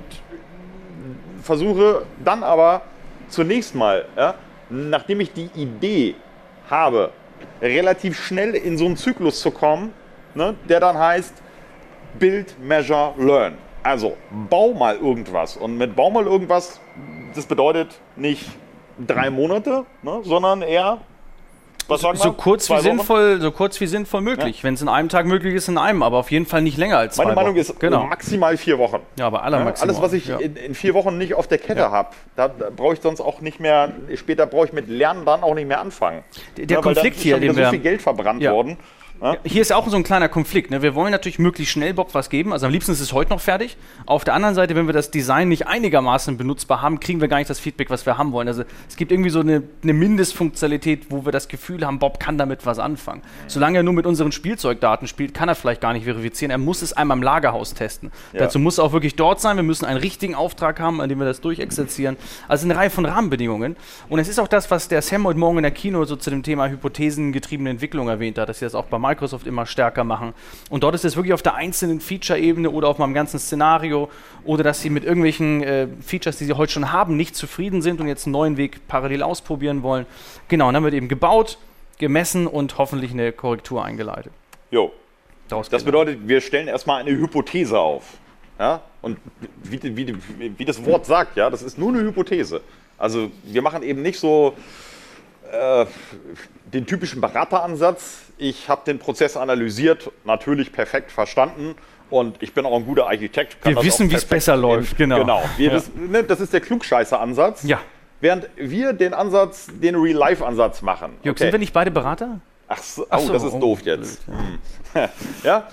versuche dann aber zunächst mal, ja, nachdem ich die Idee habe, relativ schnell in so einen Zyklus zu kommen, ne, der dann heißt Build, Measure, Learn. Also bau mal irgendwas. Und mit bau mal irgendwas, das bedeutet nicht 3 Monate, ne, sondern eher so kurz wie sinnvoll möglich. Ja. Wenn es in einem Tag möglich ist, in einem, aber auf jeden Fall nicht länger als 2 Wochen. Meine Meinung ist maximal 4 Wochen. Ja, aber maximal. Alles, was ich in 4 Wochen nicht auf der Kette habe, da brauche ich sonst auch nicht mehr, später brauche ich mit Lernen dann auch nicht mehr anfangen. Der Konflikt hier, den wir so viel Geld verbrannt worden. Ja? Hier ist auch so ein kleiner Konflikt. Ne? Wir wollen natürlich möglichst schnell Bob was geben. Also am liebsten ist es heute noch fertig. Auf der anderen Seite, wenn wir das Design nicht einigermaßen benutzbar haben, kriegen wir gar nicht das Feedback, was wir haben wollen. Also es gibt irgendwie so eine Mindestfunktionalität, wo wir das Gefühl haben, Bob kann damit was anfangen. Solange er nur mit unseren Spielzeugdaten spielt, kann er vielleicht gar nicht verifizieren. Er muss es einmal im Lagerhaus testen. Ja. Dazu muss er auch wirklich dort sein. Wir müssen einen richtigen Auftrag haben, an dem wir das durchexerzieren. Also eine Reihe von Rahmenbedingungen. Und es ist auch das, was der Sam heute Morgen in der Kino so zu dem Thema hypothesengetriebene Entwicklung erwähnt hat, dass sie das auch bei Microsoft immer stärker machen. Und dort ist es wirklich auf der einzelnen Feature-Ebene oder auf meinem ganzen Szenario oder dass sie mit irgendwelchen Features, die sie heute schon haben, nicht zufrieden sind und jetzt einen neuen Weg parallel ausprobieren wollen. Genau, und dann wird eben gebaut, gemessen und hoffentlich eine Korrektur eingeleitet. Jo. Das bedeutet, wir stellen erstmal eine Hypothese auf. Ja? Und wie das Wort sagt, ja, das ist nur eine Hypothese. Also wir machen eben nicht so den typischen Berateransatz. Ich habe den Prozess analysiert, natürlich perfekt verstanden und ich bin auch ein guter Architekt. Wir wissen, wie es besser läuft, genau. Das ist der Klugscheißer-Ansatz. Ja. Während wir den Real-Life-Ansatz machen. Jörg, sind wir nicht beide Berater? Ach so, das ist doof jetzt. Ja.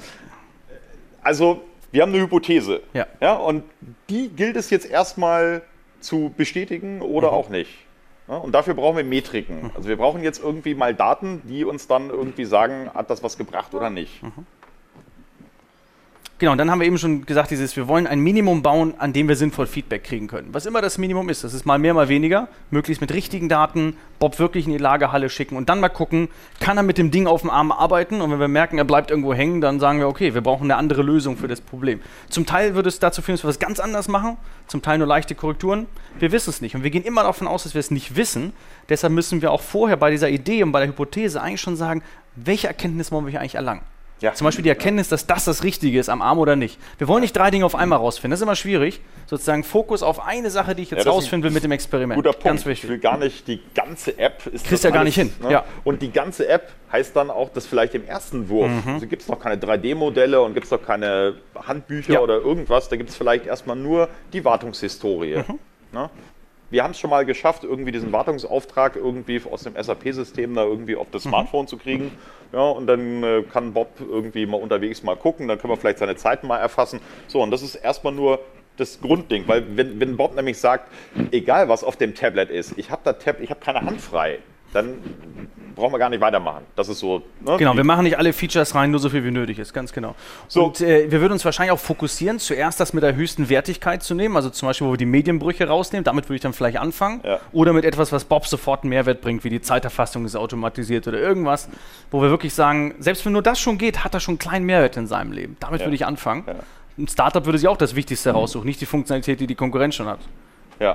Also, wir haben eine Hypothese. Ja, und die gilt es jetzt erstmal zu bestätigen oder auch nicht. Ja, und dafür brauchen wir Metriken. Also wir brauchen jetzt irgendwie mal Daten, die uns dann irgendwie sagen, hat das was gebracht oder nicht. Genau, und dann haben wir eben schon gesagt, wir wollen ein Minimum bauen, an dem wir sinnvoll Feedback kriegen können. Was immer das Minimum ist, das ist mal mehr, mal weniger, möglichst mit richtigen Daten, Bob wirklich in die Lagerhalle schicken und dann mal gucken, kann er mit dem Ding auf dem Arm arbeiten und wenn wir merken, er bleibt irgendwo hängen, dann sagen wir, okay, wir brauchen eine andere Lösung für das Problem. Zum Teil würde es dazu führen, dass wir was ganz anders machen, zum Teil nur leichte Korrekturen. Wir wissen es nicht und wir gehen immer davon aus, dass wir es nicht wissen. Deshalb müssen wir auch vorher bei dieser Idee und bei der Hypothese eigentlich schon sagen, welche Erkenntnis wollen wir hier eigentlich erlangen? Ja. Zum Beispiel die Erkenntnis, dass das Richtige ist am Arm oder nicht. Wir wollen nicht 3 Dinge auf einmal rausfinden. Das ist immer schwierig. Sozusagen Fokus auf eine Sache, die ich jetzt rausfinden will mit dem Experiment. Guter Punkt. Ganz wichtig. Ich will gar nicht die ganze App. Kriegst ja gar nicht hin. Ne? Ja. Und die ganze App heißt dann auch, dass vielleicht im ersten Wurf, also gibt es noch keine 3D-Modelle und gibt es noch keine Handbücher oder irgendwas. Da gibt es vielleicht erstmal nur die Wartungshistorie. Ne? Wir haben es schon mal geschafft, irgendwie diesen Wartungsauftrag irgendwie aus dem SAP-System da irgendwie auf das Smartphone zu kriegen. Ja, und dann kann Bob irgendwie mal unterwegs mal gucken, dann können wir vielleicht seine Zeiten mal erfassen. So, und das ist erstmal nur das Grundding, weil wenn Bob nämlich sagt, egal was auf dem Tablet ist, ich habe keine Hand frei, dann brauchen wir gar nicht weitermachen. Das ist so. Ne? Genau, wir machen nicht alle Features rein, nur so viel wie nötig ist, ganz genau. So. Und wir würden uns wahrscheinlich auch fokussieren, zuerst das mit der höchsten Wertigkeit zu nehmen, also zum Beispiel, wo wir die Medienbrüche rausnehmen, damit würde ich dann vielleicht anfangen. Ja. Oder mit etwas, was Bob sofort einen Mehrwert bringt, wie die Zeiterfassung ist automatisiert oder irgendwas, wo wir wirklich sagen, selbst wenn nur das schon geht, hat er schon einen kleinen Mehrwert in seinem Leben. Damit würde ich anfangen. Ja. Ein Startup würde sich auch das Wichtigste raussuchen, nicht die Funktionalität, die die Konkurrenz schon hat. Ja.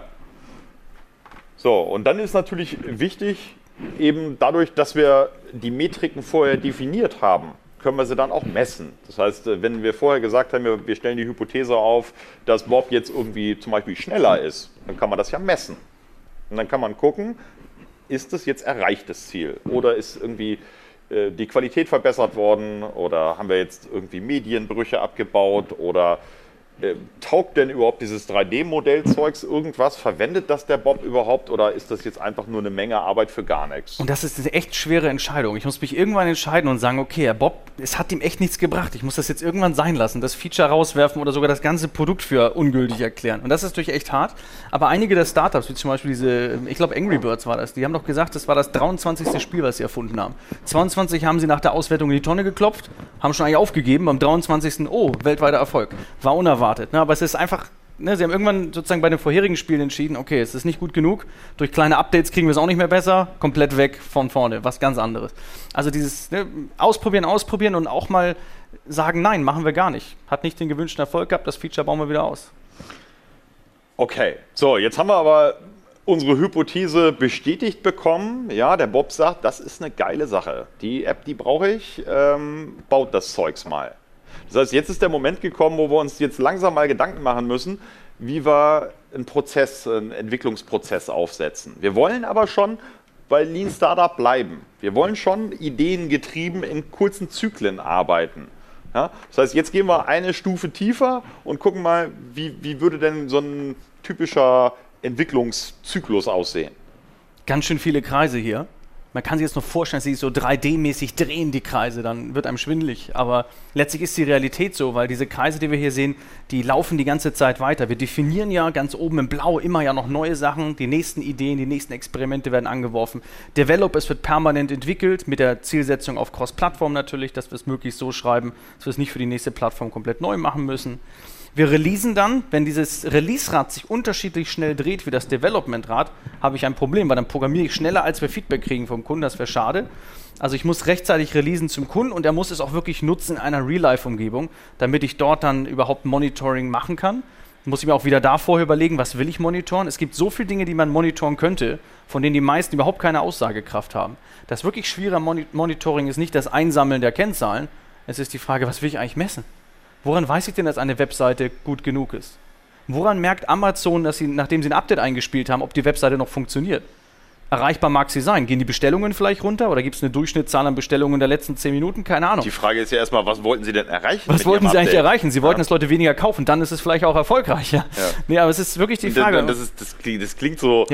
So, und dann ist natürlich wichtig, eben dadurch, dass wir die Metriken vorher definiert haben, können wir sie dann auch messen. Das heißt, wenn wir vorher gesagt haben, wir stellen die Hypothese auf, dass Bob jetzt irgendwie zum Beispiel schneller ist, dann kann man das ja messen. Und dann kann man gucken, ist das jetzt erreichtes Ziel? Oder ist irgendwie die Qualität verbessert worden? Oder haben wir jetzt irgendwie Medienbrüche abgebaut? Oder taugt denn überhaupt dieses 3D-Modellzeugs irgendwas? Verwendet das der Bob überhaupt oder ist das jetzt einfach nur eine Menge Arbeit für gar nichts? Und das ist eine echt schwere Entscheidung. Ich muss mich irgendwann entscheiden und sagen, okay, Herr Bob, es hat ihm echt nichts gebracht. Ich muss das jetzt irgendwann sein lassen, das Feature rauswerfen oder sogar das ganze Produkt für ungültig erklären. Und das ist natürlich echt hart. Aber einige der Startups, wie zum Beispiel ich glaube Angry Birds war das, die haben doch gesagt, das war das 23. Spiel, was sie erfunden haben. 22 haben sie nach der Auswertung in die Tonne geklopft, haben schon eigentlich aufgegeben. Beim 23. weltweiter Erfolg. War unerwartet. Ne, aber es ist einfach, sie haben irgendwann sozusagen bei den vorherigen Spielen entschieden, okay, es ist nicht gut genug, durch kleine Updates kriegen wir es auch nicht mehr besser, komplett weg von vorne, was ganz anderes. Also dieses ausprobieren und auch mal sagen, nein, machen wir gar nicht. Hat nicht den gewünschten Erfolg gehabt, das Feature bauen wir wieder aus. Okay, so, jetzt haben wir aber unsere Hypothese bestätigt bekommen. Ja, der Bob sagt, das ist eine geile Sache. Die App, die brauche ich, baut das Zeugs mal. Das heißt, jetzt ist der Moment gekommen, wo wir uns jetzt langsam mal Gedanken machen müssen, wie wir einen Entwicklungsprozess aufsetzen. Wir wollen aber schon bei Lean Startup bleiben. Wir wollen schon ideengetrieben in kurzen Zyklen arbeiten. Ja? Das heißt, jetzt gehen wir eine Stufe tiefer und gucken mal, wie würde denn so ein typischer Entwicklungszyklus aussehen. Ganz schön viele Kreise hier. Man kann sich jetzt nur vorstellen, dass sie so 3D-mäßig drehen, die Kreise, dann wird einem schwindelig. Aber letztlich ist die Realität so, weil diese Kreise, die wir hier sehen, die laufen die ganze Zeit weiter. Wir definieren ja ganz oben im Blau immer ja noch neue Sachen, die nächsten Ideen, die nächsten Experimente werden angeworfen. Develop, es wird permanent entwickelt, mit der Zielsetzung auf Cross-Plattform natürlich, dass wir es möglichst so schreiben, dass wir es nicht für die nächste Plattform komplett neu machen müssen. Wir releasen dann, wenn dieses Release-Rad sich unterschiedlich schnell dreht wie das Development-Rad, habe ich ein Problem, weil dann programmiere ich schneller, als wir Feedback kriegen vom Kunden, das wäre schade. Also ich muss rechtzeitig releasen zum Kunden und er muss es auch wirklich nutzen in einer Real-Life-Umgebung, damit ich dort dann überhaupt Monitoring machen kann. Muss ich mir auch wieder da vorher überlegen, was will ich monitoren. Es gibt so viele Dinge, die man monitoren könnte, von denen die meisten überhaupt keine Aussagekraft haben. Das wirklich schwierige Monitoring ist nicht das Einsammeln der Kennzahlen, es ist die Frage, was will ich eigentlich messen? Woran weiß ich denn, dass eine Webseite gut genug ist? Woran merkt Amazon, dass sie, nachdem sie ein Update eingespielt haben, ob die Webseite noch funktioniert? Erreichbar mag sie sein. Gehen die Bestellungen vielleicht runter oder gibt es eine Durchschnittszahl an Bestellungen der letzten 10 Minuten? Keine Ahnung. Die Frage ist ja erstmal, was wollten Sie denn erreichen? Was wollten Sie eigentlich erreichen? Sie wollten, dass Leute weniger kaufen, dann ist es vielleicht auch erfolgreicher. Ja. Nee, aber es ist wirklich die Frage. Das klingt so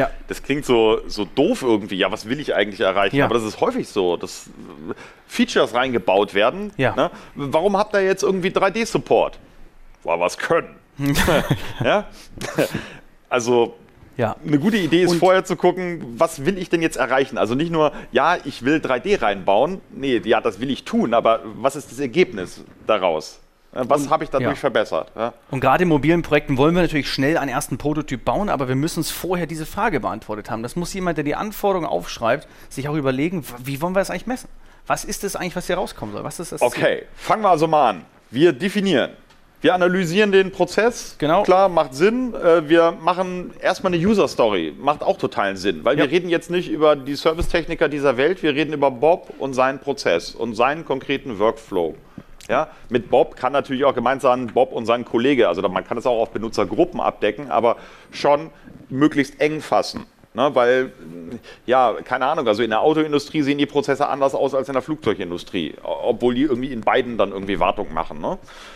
doof irgendwie. Ja, was will ich eigentlich erreichen? Ja. Aber das ist häufig so, dass Features reingebaut werden. Ja. Ne? Warum habt ihr jetzt irgendwie 3D-Support? Weil wir es können. Ja? Also... Ja. Eine gute Idee ist vorher zu gucken, was will ich denn jetzt erreichen? Also nicht nur, ja, ich will 3D reinbauen. Nee, ja, das will ich tun, aber was ist das Ergebnis daraus? Was habe ich dadurch verbessert? Ja? Und gerade in mobilen Projekten wollen wir natürlich schnell einen ersten Prototyp bauen, aber wir müssen uns vorher diese Frage beantwortet haben. Das muss jemand, der die Anforderungen aufschreibt, sich auch überlegen, wie wollen wir das eigentlich messen? Was ist das eigentlich, was hier rauskommen soll? Was ist das Ziel? Okay, fangen wir also mal an. Wir definieren. Wir analysieren den Prozess, genau. Klar, macht Sinn. Wir machen erstmal eine User-Story, macht auch totalen Sinn, weil wir reden jetzt nicht über die Servicetechniker dieser Welt, wir reden über Bob und seinen Prozess und seinen konkreten Workflow. Ja? Mit Bob kann natürlich auch gemeint sein, Bob und sein Kollege, also man kann es auch auf Benutzergruppen abdecken, aber schon möglichst eng fassen. Ne, weil, ja, keine Ahnung, also in der Autoindustrie sehen die Prozesse anders aus als in der Flugzeugindustrie, obwohl die irgendwie in beiden dann irgendwie Wartung machen. Ne?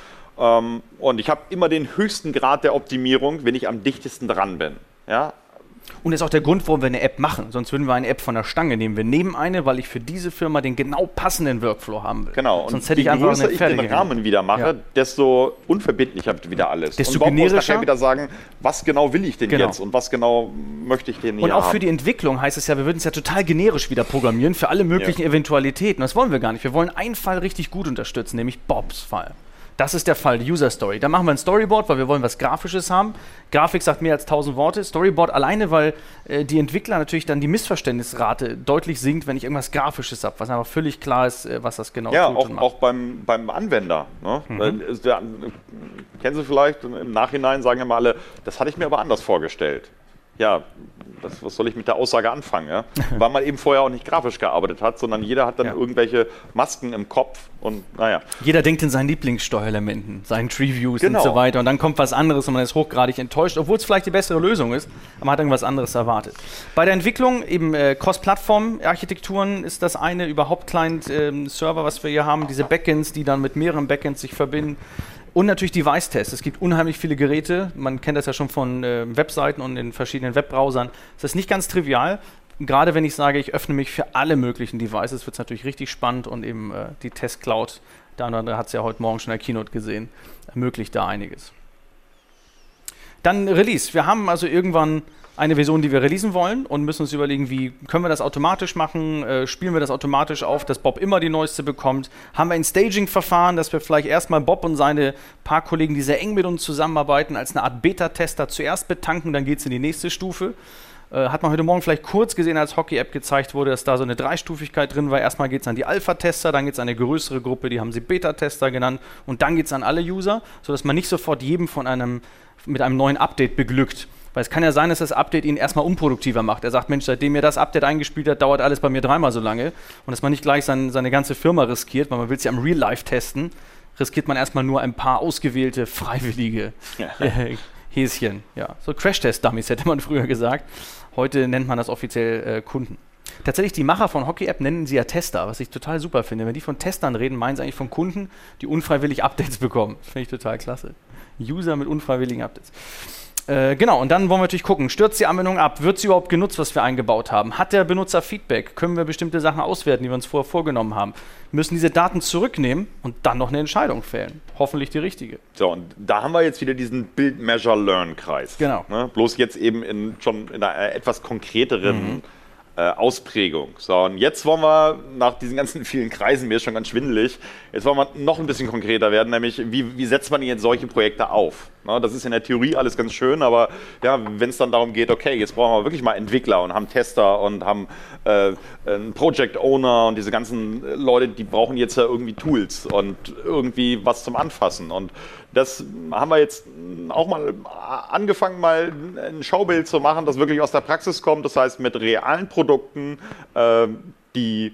Und ich habe immer den höchsten Grad der Optimierung, wenn ich am dichtesten dran bin. Ja? Und das ist auch der Grund, warum wir eine App machen. Sonst würden wir eine App von der Stange nehmen. Wir nehmen eine, weil ich für diese Firma den genau passenden Workflow haben will. Genau. Und sonst hätte ich einfach je größer ich den Rahmen wieder mache, desto unverbindlicher wird wieder alles. Desto und generischer. Muss nachher wieder sagen, was genau will ich denn jetzt und was genau möchte ich denn hier haben. Und auch für die Entwicklung heißt es ja, wir würden es ja total generisch wieder programmieren für alle möglichen Eventualitäten. Das wollen wir gar nicht. Wir wollen einen Fall richtig gut unterstützen, nämlich Bobs Fall. Das ist der Fall, die User Story. Da machen wir ein Storyboard, weil wir wollen was Grafisches haben. Grafik sagt mehr als 1000 Worte. Storyboard alleine, weil die Entwickler natürlich dann die Missverständnisrate deutlich sinkt, wenn ich irgendwas Grafisches habe, was einfach völlig klar ist, was das genau tut. Ja, auch beim Anwender. Ne? Kennen Sie vielleicht, im Nachhinein sagen immer alle, das hatte ich mir aber anders vorgestellt. Ja, was soll ich mit der Aussage anfangen? Ja? Weil man eben vorher auch nicht grafisch gearbeitet hat, sondern jeder hat dann irgendwelche Masken im Kopf und naja. Jeder denkt in seinen Lieblingssteuerelementen, seinen Tree-Views und so weiter und dann kommt was anderes und man ist hochgradig enttäuscht, obwohl es vielleicht die bessere Lösung ist, aber man hat irgendwas anderes erwartet. Bei der Entwicklung eben Cross-Plattform-Architekturen ist das eine, überhaupt Client-Server, was wir hier haben, diese Backends, die dann mit mehreren Backends sich verbinden. Und natürlich Device-Tests. Es gibt unheimlich viele Geräte. Man kennt das ja schon von Webseiten und in verschiedenen Webbrowsern. Das ist nicht ganz trivial. Gerade wenn ich sage, ich öffne mich für alle möglichen Devices, wird es natürlich richtig spannend. Und eben die Test-Cloud, der andere hat es ja heute Morgen schon in der Keynote gesehen, ermöglicht da einiges. Dann Release. Wir haben also irgendwann eine Version, die wir releasen wollen und müssen uns überlegen, wie können wir das automatisch machen, spielen wir das automatisch auf, dass Bob immer die neueste bekommt, haben wir ein Staging-Verfahren, dass wir vielleicht erstmal Bob und seine paar Kollegen, die sehr eng mit uns zusammenarbeiten, als eine Art Beta-Tester zuerst betanken, dann geht es in die nächste Stufe. Hat man heute Morgen vielleicht kurz gesehen, als Hockey-App gezeigt wurde, dass da so eine Dreistufigkeit drin war. Erstmal geht es an die Alpha-Tester, dann geht es an eine größere Gruppe, die haben sie Beta-Tester genannt und dann geht es an alle User, sodass man nicht sofort jedem mit einem neuen Update beglückt. Weil es kann ja sein, dass das Update ihn erstmal unproduktiver macht. Er sagt, Mensch, seitdem ihr das Update eingespielt habt, dauert alles bei mir 3-mal so lange. Und dass man nicht gleich seine ganze Firma riskiert, weil man will es ja im Real Life testen, riskiert man erstmal nur ein paar ausgewählte, freiwillige Häschen. Ja, so Crash-Test-Dummies hätte man früher gesagt. Heute nennt man das offiziell Kunden. Tatsächlich, die Macher von Hockey-App nennen sie ja Tester, was ich total super finde. Wenn die von Testern reden, meinen sie eigentlich von Kunden, die unfreiwillig Updates bekommen. Das finde ich total klasse. User mit unfreiwilligen Updates. Genau, und dann wollen wir natürlich gucken, stürzt die Anwendung ab? Wird sie überhaupt genutzt, was wir eingebaut haben? Hat der Benutzer Feedback? Können wir bestimmte Sachen auswerten, die wir uns vorher vorgenommen haben? Wir müssen diese Daten zurücknehmen und dann noch eine Entscheidung fällen. Hoffentlich die richtige. So, und da haben wir jetzt wieder diesen Build-Measure-Learn-Kreis. Genau. Ne? Bloß jetzt eben schon in einer etwas konkreteren Ausprägung. So, und jetzt wollen wir nach diesen ganzen vielen Kreisen, mir ist schon ganz schwindelig, jetzt wollen wir noch ein bisschen konkreter werden, nämlich wie setzt man jetzt solche Projekte auf? Na, das ist in der Theorie alles ganz schön, aber ja, wenn es dann darum geht, okay, jetzt brauchen wir wirklich mal Entwickler und haben Tester und haben einen Project Owner und diese ganzen Leute, die brauchen jetzt ja irgendwie Tools und irgendwie was zum Anfassen. Und das haben wir jetzt auch mal angefangen, mal ein Schaubild zu machen, das wirklich aus der Praxis kommt. Das heißt, mit realen Produkten, die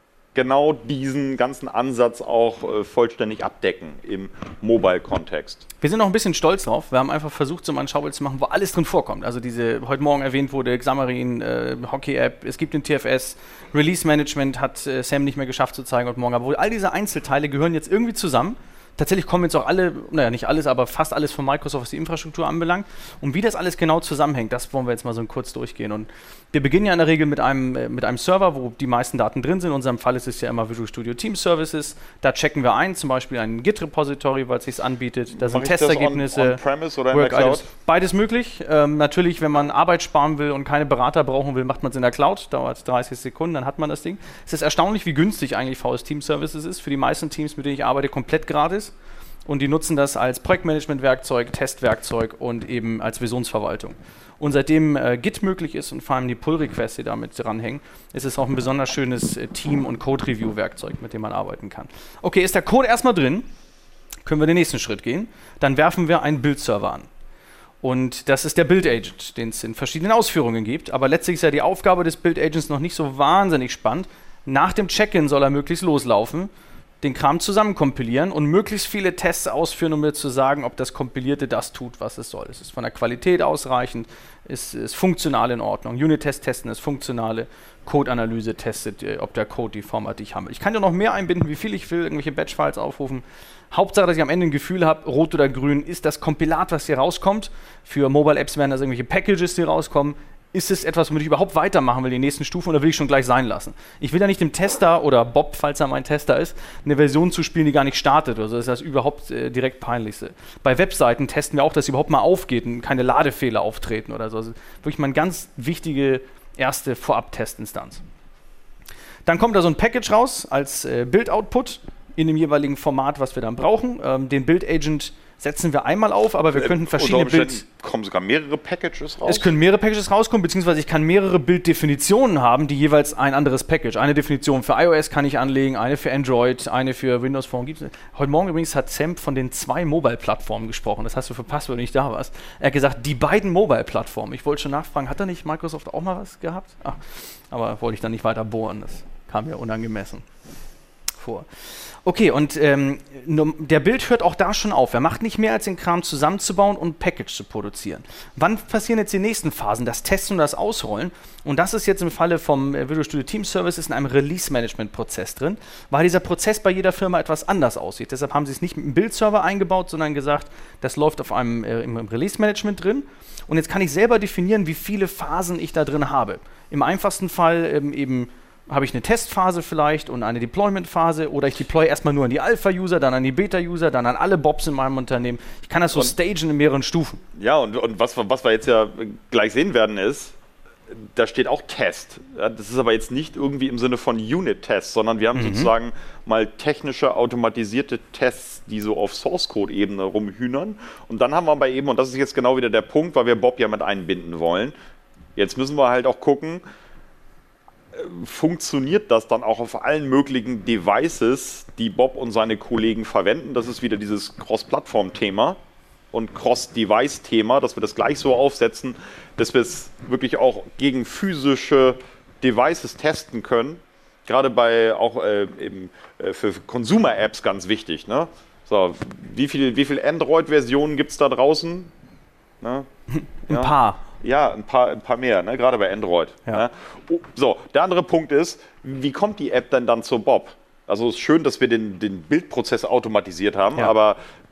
genau diesen ganzen Ansatz auch vollständig abdecken im Mobile-Kontext. Wir sind noch ein bisschen stolz drauf. Wir haben einfach versucht, so mal ein Schaubild zu machen, wo alles drin vorkommt. Also diese heute Morgen erwähnt wurde, Xamarin, Hockey-App, es gibt den TFS, Release-Management hat Sam nicht mehr geschafft zu zeigen heute Morgen. Aber all diese Einzelteile gehören jetzt irgendwie zusammen. Tatsächlich kommen jetzt auch alle, naja, nicht alles, aber fast alles von Microsoft, was die Infrastruktur anbelangt. Und wie das alles genau zusammenhängt, das wollen wir jetzt mal so kurz durchgehen. Und wir beginnen ja in der Regel mit einem Server, wo die meisten Daten drin sind. In unserem Fall ist es ja immer Visual Studio Team Services. Da checken wir ein, zum Beispiel ein Git-Repository, weil es sich anbietet. Da sind Testergebnisse. On-Premise oder in der Cloud? Beides möglich. Natürlich, wenn man Arbeit sparen will und keine Berater brauchen will, macht man es in der Cloud. Dauert 30 Sekunden, dann hat man das Ding. Es ist erstaunlich, wie günstig eigentlich VS Team Services ist. Für die meisten Teams, mit denen ich arbeite, komplett gratis. Und die nutzen das als Projektmanagement-Werkzeug, Testwerkzeug und eben als Versionsverwaltung. Und seitdem Git möglich ist und vor allem die Pull-Requests, die damit dranhängen, ist es auch ein besonders schönes Team- und Code-Review-Werkzeug, mit dem man arbeiten kann. Okay, ist der Code erstmal drin, können wir den nächsten Schritt gehen. Dann werfen wir einen Build-Server an. Und das ist der Build-Agent, den es in verschiedenen Ausführungen gibt. Aber letztlich ist ja die Aufgabe des Build-Agents noch nicht so wahnsinnig spannend. Nach dem Check-in soll er möglichst loslaufen, den Kram zusammenkompilieren und möglichst viele Tests ausführen, um mir zu sagen, ob das Kompilierte das tut, was es soll. Es ist von der Qualität ausreichend, es ist funktional in Ordnung. Unit-Test testen ist funktionale, Code-Analyse testet, ob der Code die Format, die ich habe. Ich kann ja noch mehr einbinden, wie viel ich will, irgendwelche Batch-Files aufrufen. Hauptsache, dass ich am Ende ein Gefühl habe, rot oder grün, ist das Kompilat, was hier rauskommt. Für Mobile-Apps werden das irgendwelche Packages, die rauskommen. Ist es etwas, womit ich überhaupt weitermachen will, die nächsten Stufen, oder will ich schon gleich sein lassen? Ich will ja nicht dem Tester oder Bob, falls er mein Tester ist, eine Version zu spielen, die gar nicht startet. Also das ist das überhaupt direkt Peinlichste. Bei Webseiten testen wir auch, dass sie überhaupt mal aufgeht und keine Ladefehler auftreten oder so. Also wirklich mal eine ganz wichtige erste Vorab-Testinstanz. Dann kommt da so ein Package raus als Build-Output in dem jeweiligen Format, was wir dann brauchen. Den Build-Agent setzen wir einmal auf, aber wir könnten verschiedene kommen sogar mehrere Packages raus? Es können mehrere Packages rauskommen, beziehungsweise ich kann mehrere Bilddefinitionen haben, die jeweils ein anderes Package. Eine Definition für iOS kann ich anlegen, eine für Android, eine für Windows Phone. Gibt's. Heute Morgen übrigens hat Sam von den 2 Mobile-Plattformen gesprochen. Das hast du verpasst, weil du nicht da warst. Er hat gesagt, die beiden Mobile-Plattformen. Ich wollte schon nachfragen, hat da nicht Microsoft auch mal was gehabt? Ach, aber wollte ich dann nicht weiter bohren. Das kam ja unangemessen vor. Okay, und der Build hört auch da schon auf. Er macht nicht mehr, als den Kram zusammenzubauen und ein Package zu produzieren. Wann passieren jetzt die nächsten Phasen? Das Testen und das Ausrollen. Und das ist jetzt im Falle vom Visual Studio Team Services in einem Release-Management-Prozess drin, weil dieser Prozess bei jeder Firma etwas anders aussieht. Deshalb haben sie es nicht mit einem Build-Server eingebaut, sondern gesagt, das läuft auf einem im Release-Management drin. Und jetzt kann ich selber definieren, wie viele Phasen ich da drin habe. Im einfachsten Fall eben habe ich eine Testphase vielleicht und eine Deployment-Phase, oder ich deploy erstmal nur an die Alpha-User, dann an die Beta-User, dann an alle Bobs in meinem Unternehmen. Ich kann das so stagen in mehreren Stufen. Ja, und was wir jetzt ja gleich sehen werden ist, da steht auch Test. Ja, das ist aber jetzt nicht irgendwie im Sinne von Unit-Tests, sondern wir haben sozusagen mal technische, automatisierte Tests, die so auf Source-Code-Ebene rumhühnern. Und dann haben wir aber eben, und das ist jetzt genau wieder der Punkt, weil wir Bob ja mit einbinden wollen, jetzt müssen wir halt auch gucken, funktioniert das dann auch auf allen möglichen Devices, die Bob und seine Kollegen verwenden. Das ist wieder dieses Cross-Plattform-Thema und Cross-Device-Thema, dass wir das gleich so aufsetzen, dass wir es wirklich auch gegen physische Devices testen können. Gerade bei auch eben für Consumer-Apps ganz wichtig. Ne? So, wie viel Android-Versionen gibt es da draußen? Ne? Ein paar. Ja, ein paar mehr, ne? Gerade bei Android. Ja. Ne? Oh, so, der andere Punkt ist, wie kommt die App denn dann zu Bob? Also es ist schön, dass wir den Bildprozess automatisiert haben, aber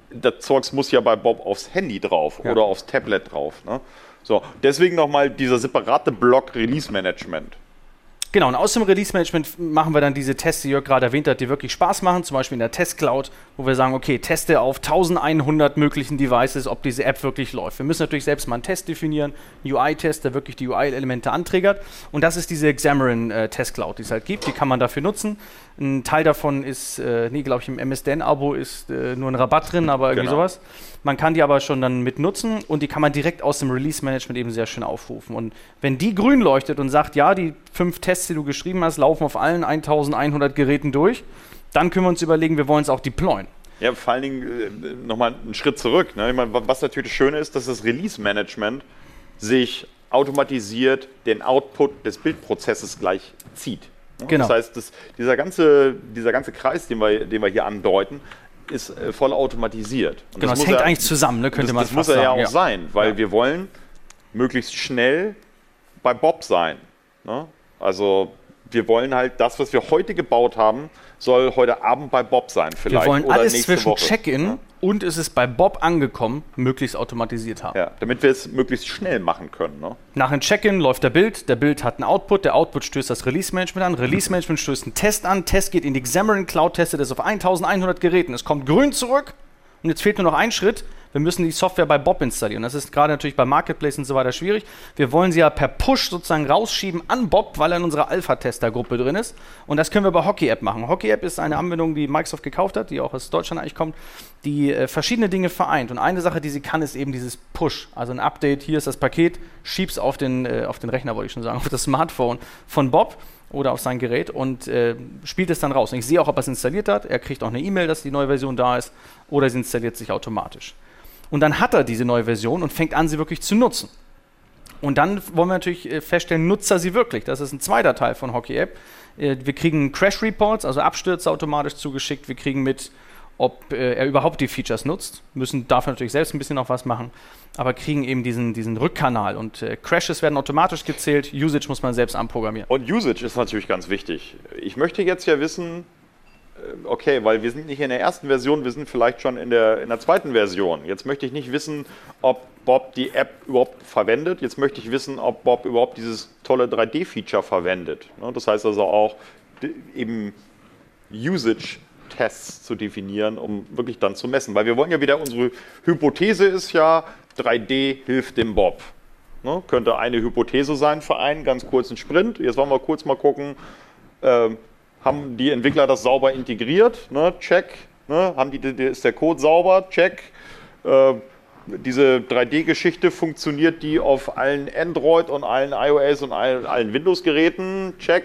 das Zeugs muss ja bei Bob aufs Handy drauf oder aufs Tablet drauf. Ne? So, deswegen nochmal dieser separate Block Release Management. Genau, und aus dem Release-Management machen wir dann diese Tests, die Jörg gerade erwähnt hat, die wirklich Spaß machen, zum Beispiel in der Test-Cloud, wo wir sagen, okay, teste auf 1100 möglichen Devices, ob diese App wirklich läuft. Wir müssen natürlich selbst mal einen Test definieren, UI-Test, der wirklich die UI-Elemente antriggert. Und das ist diese Xamarin Test-Cloud, die es halt gibt, die kann man dafür nutzen. Ein Teil davon ist, glaube ich, im MSDN-Abo ist nur ein Rabatt drin, aber irgendwie sowas. Man kann die aber schon dann mit nutzen und die kann man direkt aus dem Release-Management eben sehr schön aufrufen. Und wenn die grün leuchtet und sagt, ja, die 5 Tests, die du geschrieben hast, laufen auf allen 1100 Geräten durch, dann können wir uns überlegen, wir wollen es auch deployen. Ja, vor allen Dingen nochmal einen Schritt zurück. Ne? Ich meine, was natürlich schön ist, dass das Release-Management sich automatisiert den Output des Bildprozesses gleich zieht. Ne? Genau. Das heißt, dieser ganze Kreis, den wir hier andeuten, ist voll automatisiert. Und genau, das hängt eigentlich zusammen, ne, könnte man fast sagen. Das muss ja auch sein, weil wir wollen möglichst schnell bei Bob sein. Ne? Also wir wollen halt das, was wir heute gebaut haben, soll heute Abend bei Bob sein vielleicht. Wir wollen oder alles nächste zwischen Woche. Check-in und es ist bei Bob angekommen, möglichst automatisiert haben. Ja, damit wir es möglichst schnell machen können. Ne? Nach dem Check-in läuft der Bild hat einen Output, der Output stößt das Release-Management an, Release-Management stößt einen Test an, Test geht in die Xamarin Cloud, testet es auf 1100 Geräten, es kommt grün zurück und jetzt fehlt nur noch ein Schritt. Wir müssen die Software bei Bob installieren. Das ist gerade natürlich bei Marketplace und so weiter schwierig. Wir wollen sie ja per Push sozusagen rausschieben an Bob, weil er in unserer Alpha-Tester-Gruppe drin ist. Und das können wir bei Hockey-App machen. Hockey-App ist eine Anwendung, die Microsoft gekauft hat, die auch aus Deutschland eigentlich kommt, die verschiedene Dinge vereint. Und eine Sache, die sie kann, ist eben dieses Push. Also ein Update, hier ist das Paket, schieb's auf den Rechner, wollte ich schon sagen, auf das Smartphone von Bob oder auf sein Gerät und spielt es dann raus. Und ich sehe auch, ob er es installiert hat. Er kriegt auch eine E-Mail, dass die neue Version da ist, oder es installiert sich automatisch. Und dann hat er diese neue Version und fängt an, sie wirklich zu nutzen. Und dann wollen wir natürlich feststellen, nutzt er sie wirklich? Das ist ein zweiter Teil von Hockey App. Wir kriegen Crash Reports, also Abstürze automatisch zugeschickt. Wir kriegen mit, ob er überhaupt die Features nutzt. Müssen dafür natürlich selbst ein bisschen noch was machen, aber kriegen eben diesen Rückkanal. Und Crashes werden automatisch gezählt. Usage muss man selbst anprogrammieren. Und Usage ist natürlich ganz wichtig. Ich möchte jetzt ja wissen, okay, weil wir sind nicht in der ersten Version, wir sind vielleicht schon in der zweiten Version. Jetzt möchte ich nicht wissen, ob Bob die App überhaupt verwendet. Jetzt möchte ich wissen, ob Bob überhaupt dieses tolle 3D-Feature verwendet. Das heißt also auch eben Usage-Tests zu definieren, um wirklich dann zu messen. Weil wir wollen ja wieder, unsere Hypothese ist ja, 3D hilft dem Bob. Könnte eine Hypothese sein für einen ganz kurzen Sprint. Jetzt wollen wir kurz mal gucken, haben die Entwickler das sauber integriert? Ne? Check. Ne? Ist der Code sauber? Check. Diese 3D-Geschichte, funktioniert die auf allen Android und allen iOS und allen Windows-Geräten? Check.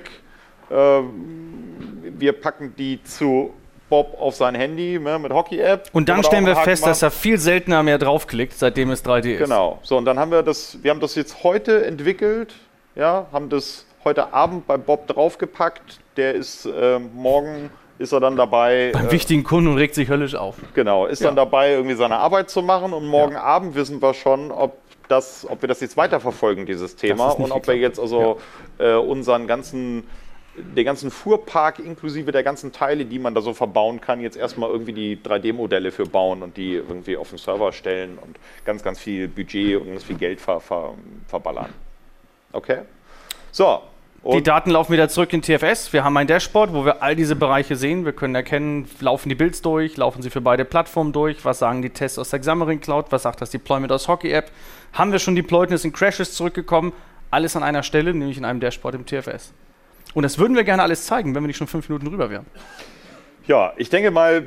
Wir packen die zu Bob auf sein Handy mit Hockey-App. Und dann stellen wir fest, dass er viel seltener mehr draufklickt, seitdem es 3D ist. Genau. So, und dann haben wir das jetzt heute entwickelt, ja, haben das heute Abend bei Bob draufgepackt. Der ist morgen ist er dann dabei. Beim wichtigen Kunden und regt sich höllisch auf. Genau, ist dann dabei, irgendwie seine Arbeit zu machen und morgen Abend wissen wir schon, ob wir das jetzt weiterverfolgen, dieses Thema, und ob wir jetzt also den ganzen Fuhrpark inklusive der ganzen Teile, die man da so verbauen kann, jetzt erstmal irgendwie die 3D-Modelle für bauen und die irgendwie auf den Server stellen und ganz, ganz viel Budget und ganz viel Geld verballern. Okay? So. Die Daten laufen wieder zurück in TFS. Wir haben ein Dashboard, wo wir all diese Bereiche sehen. Wir können erkennen, laufen die Builds durch, laufen sie für beide Plattformen durch, was sagen die Tests aus der Xamarin Cloud, was sagt das Deployment aus Hockey App, haben wir schon deployed und sind Crashes zurückgekommen, alles an einer Stelle, nämlich in einem Dashboard im TFS. Und das würden wir gerne alles zeigen, wenn wir nicht schon 5 Minuten drüber wären. Ja, ich denke mal,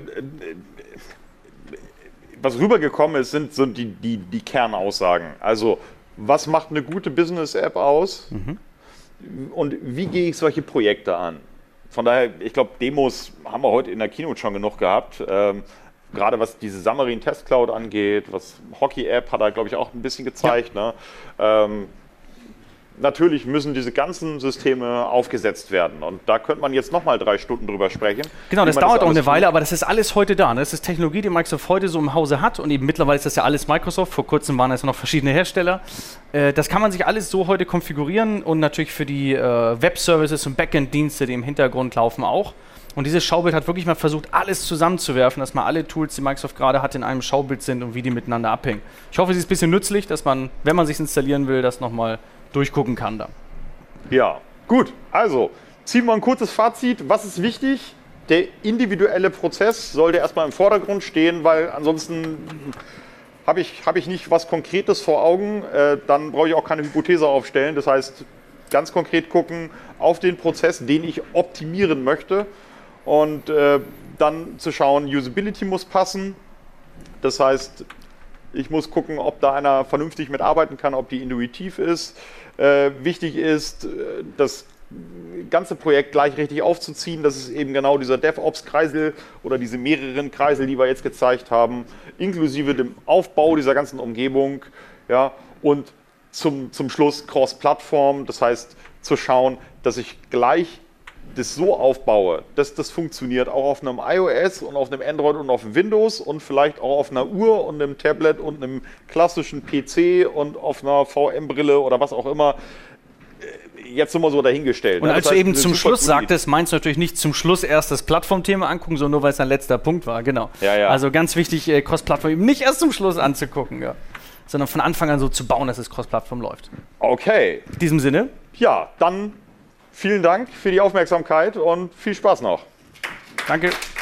was rübergekommen ist, sind so die Kernaussagen. Also, was macht eine gute Business-App aus? Und wie gehe ich solche Projekte an? Von daher, ich glaube, Demos haben wir heute in der Keynote schon genug gehabt. Gerade was diese Xamarin Test Cloud angeht, was Hockey App hat er, glaube ich, auch ein bisschen gezeigt. Ja. Ne? Natürlich müssen diese ganzen Systeme aufgesetzt werden. Und da könnte man jetzt nochmal 3 Stunden drüber sprechen. Genau, das dauert auch eine Weile, aber das ist alles heute da. Das ist Technologie, die Microsoft heute so im Hause hat. Und eben mittlerweile ist das ja alles Microsoft. Vor kurzem waren es noch verschiedene Hersteller. Das kann man sich alles so heute konfigurieren und natürlich für die Web-Services und Backend-Dienste, die im Hintergrund laufen, auch. Und dieses Schaubild hat wirklich mal versucht, alles zusammenzuwerfen, dass mal alle Tools, die Microsoft gerade hat, in einem Schaubild sind und wie die miteinander abhängen. Ich hoffe, es ist ein bisschen nützlich, dass man, wenn man sich installieren will, das nochmal durchgucken kann dann. Ja, gut. Also, ziehen wir ein kurzes Fazit. Was ist wichtig? Der individuelle Prozess sollte erstmal im Vordergrund stehen, weil ansonsten habe ich nicht was Konkretes vor Augen. Dann brauche ich auch keine Hypothese aufstellen. Das heißt, ganz konkret gucken auf den Prozess, den ich optimieren möchte. Und dann zu schauen, Usability muss passen. Das heißt, ich muss gucken, ob da einer vernünftig mitarbeiten kann, ob die intuitiv ist. Wichtig ist, das ganze Projekt gleich richtig aufzuziehen. Das ist eben genau dieser DevOps-Kreisel oder diese mehreren Kreisel, die wir jetzt gezeigt haben, inklusive dem Aufbau dieser ganzen Umgebung. Ja, und zum Schluss Cross-Plattform, das heißt zu schauen, dass ich gleich das so aufbaue, dass das funktioniert, auch auf einem iOS und auf einem Android und auf Windows und vielleicht auch auf einer Uhr und einem Tablet und einem klassischen PC und auf einer VM-Brille oder was auch immer. Jetzt sind wir so dahingestellt. Und als du eben zum Schluss sagtest, meinst du natürlich nicht zum Schluss erst das Plattformthema angucken, sondern nur, weil es dein letzter Punkt war. Genau. Ja. Also ganz wichtig, Cross-Plattform eben nicht erst zum Schluss anzugucken, sondern von Anfang an so zu bauen, dass es Cross-Plattform läuft. Okay. In diesem Sinne. Ja, dann vielen Dank für die Aufmerksamkeit und viel Spaß noch. Danke.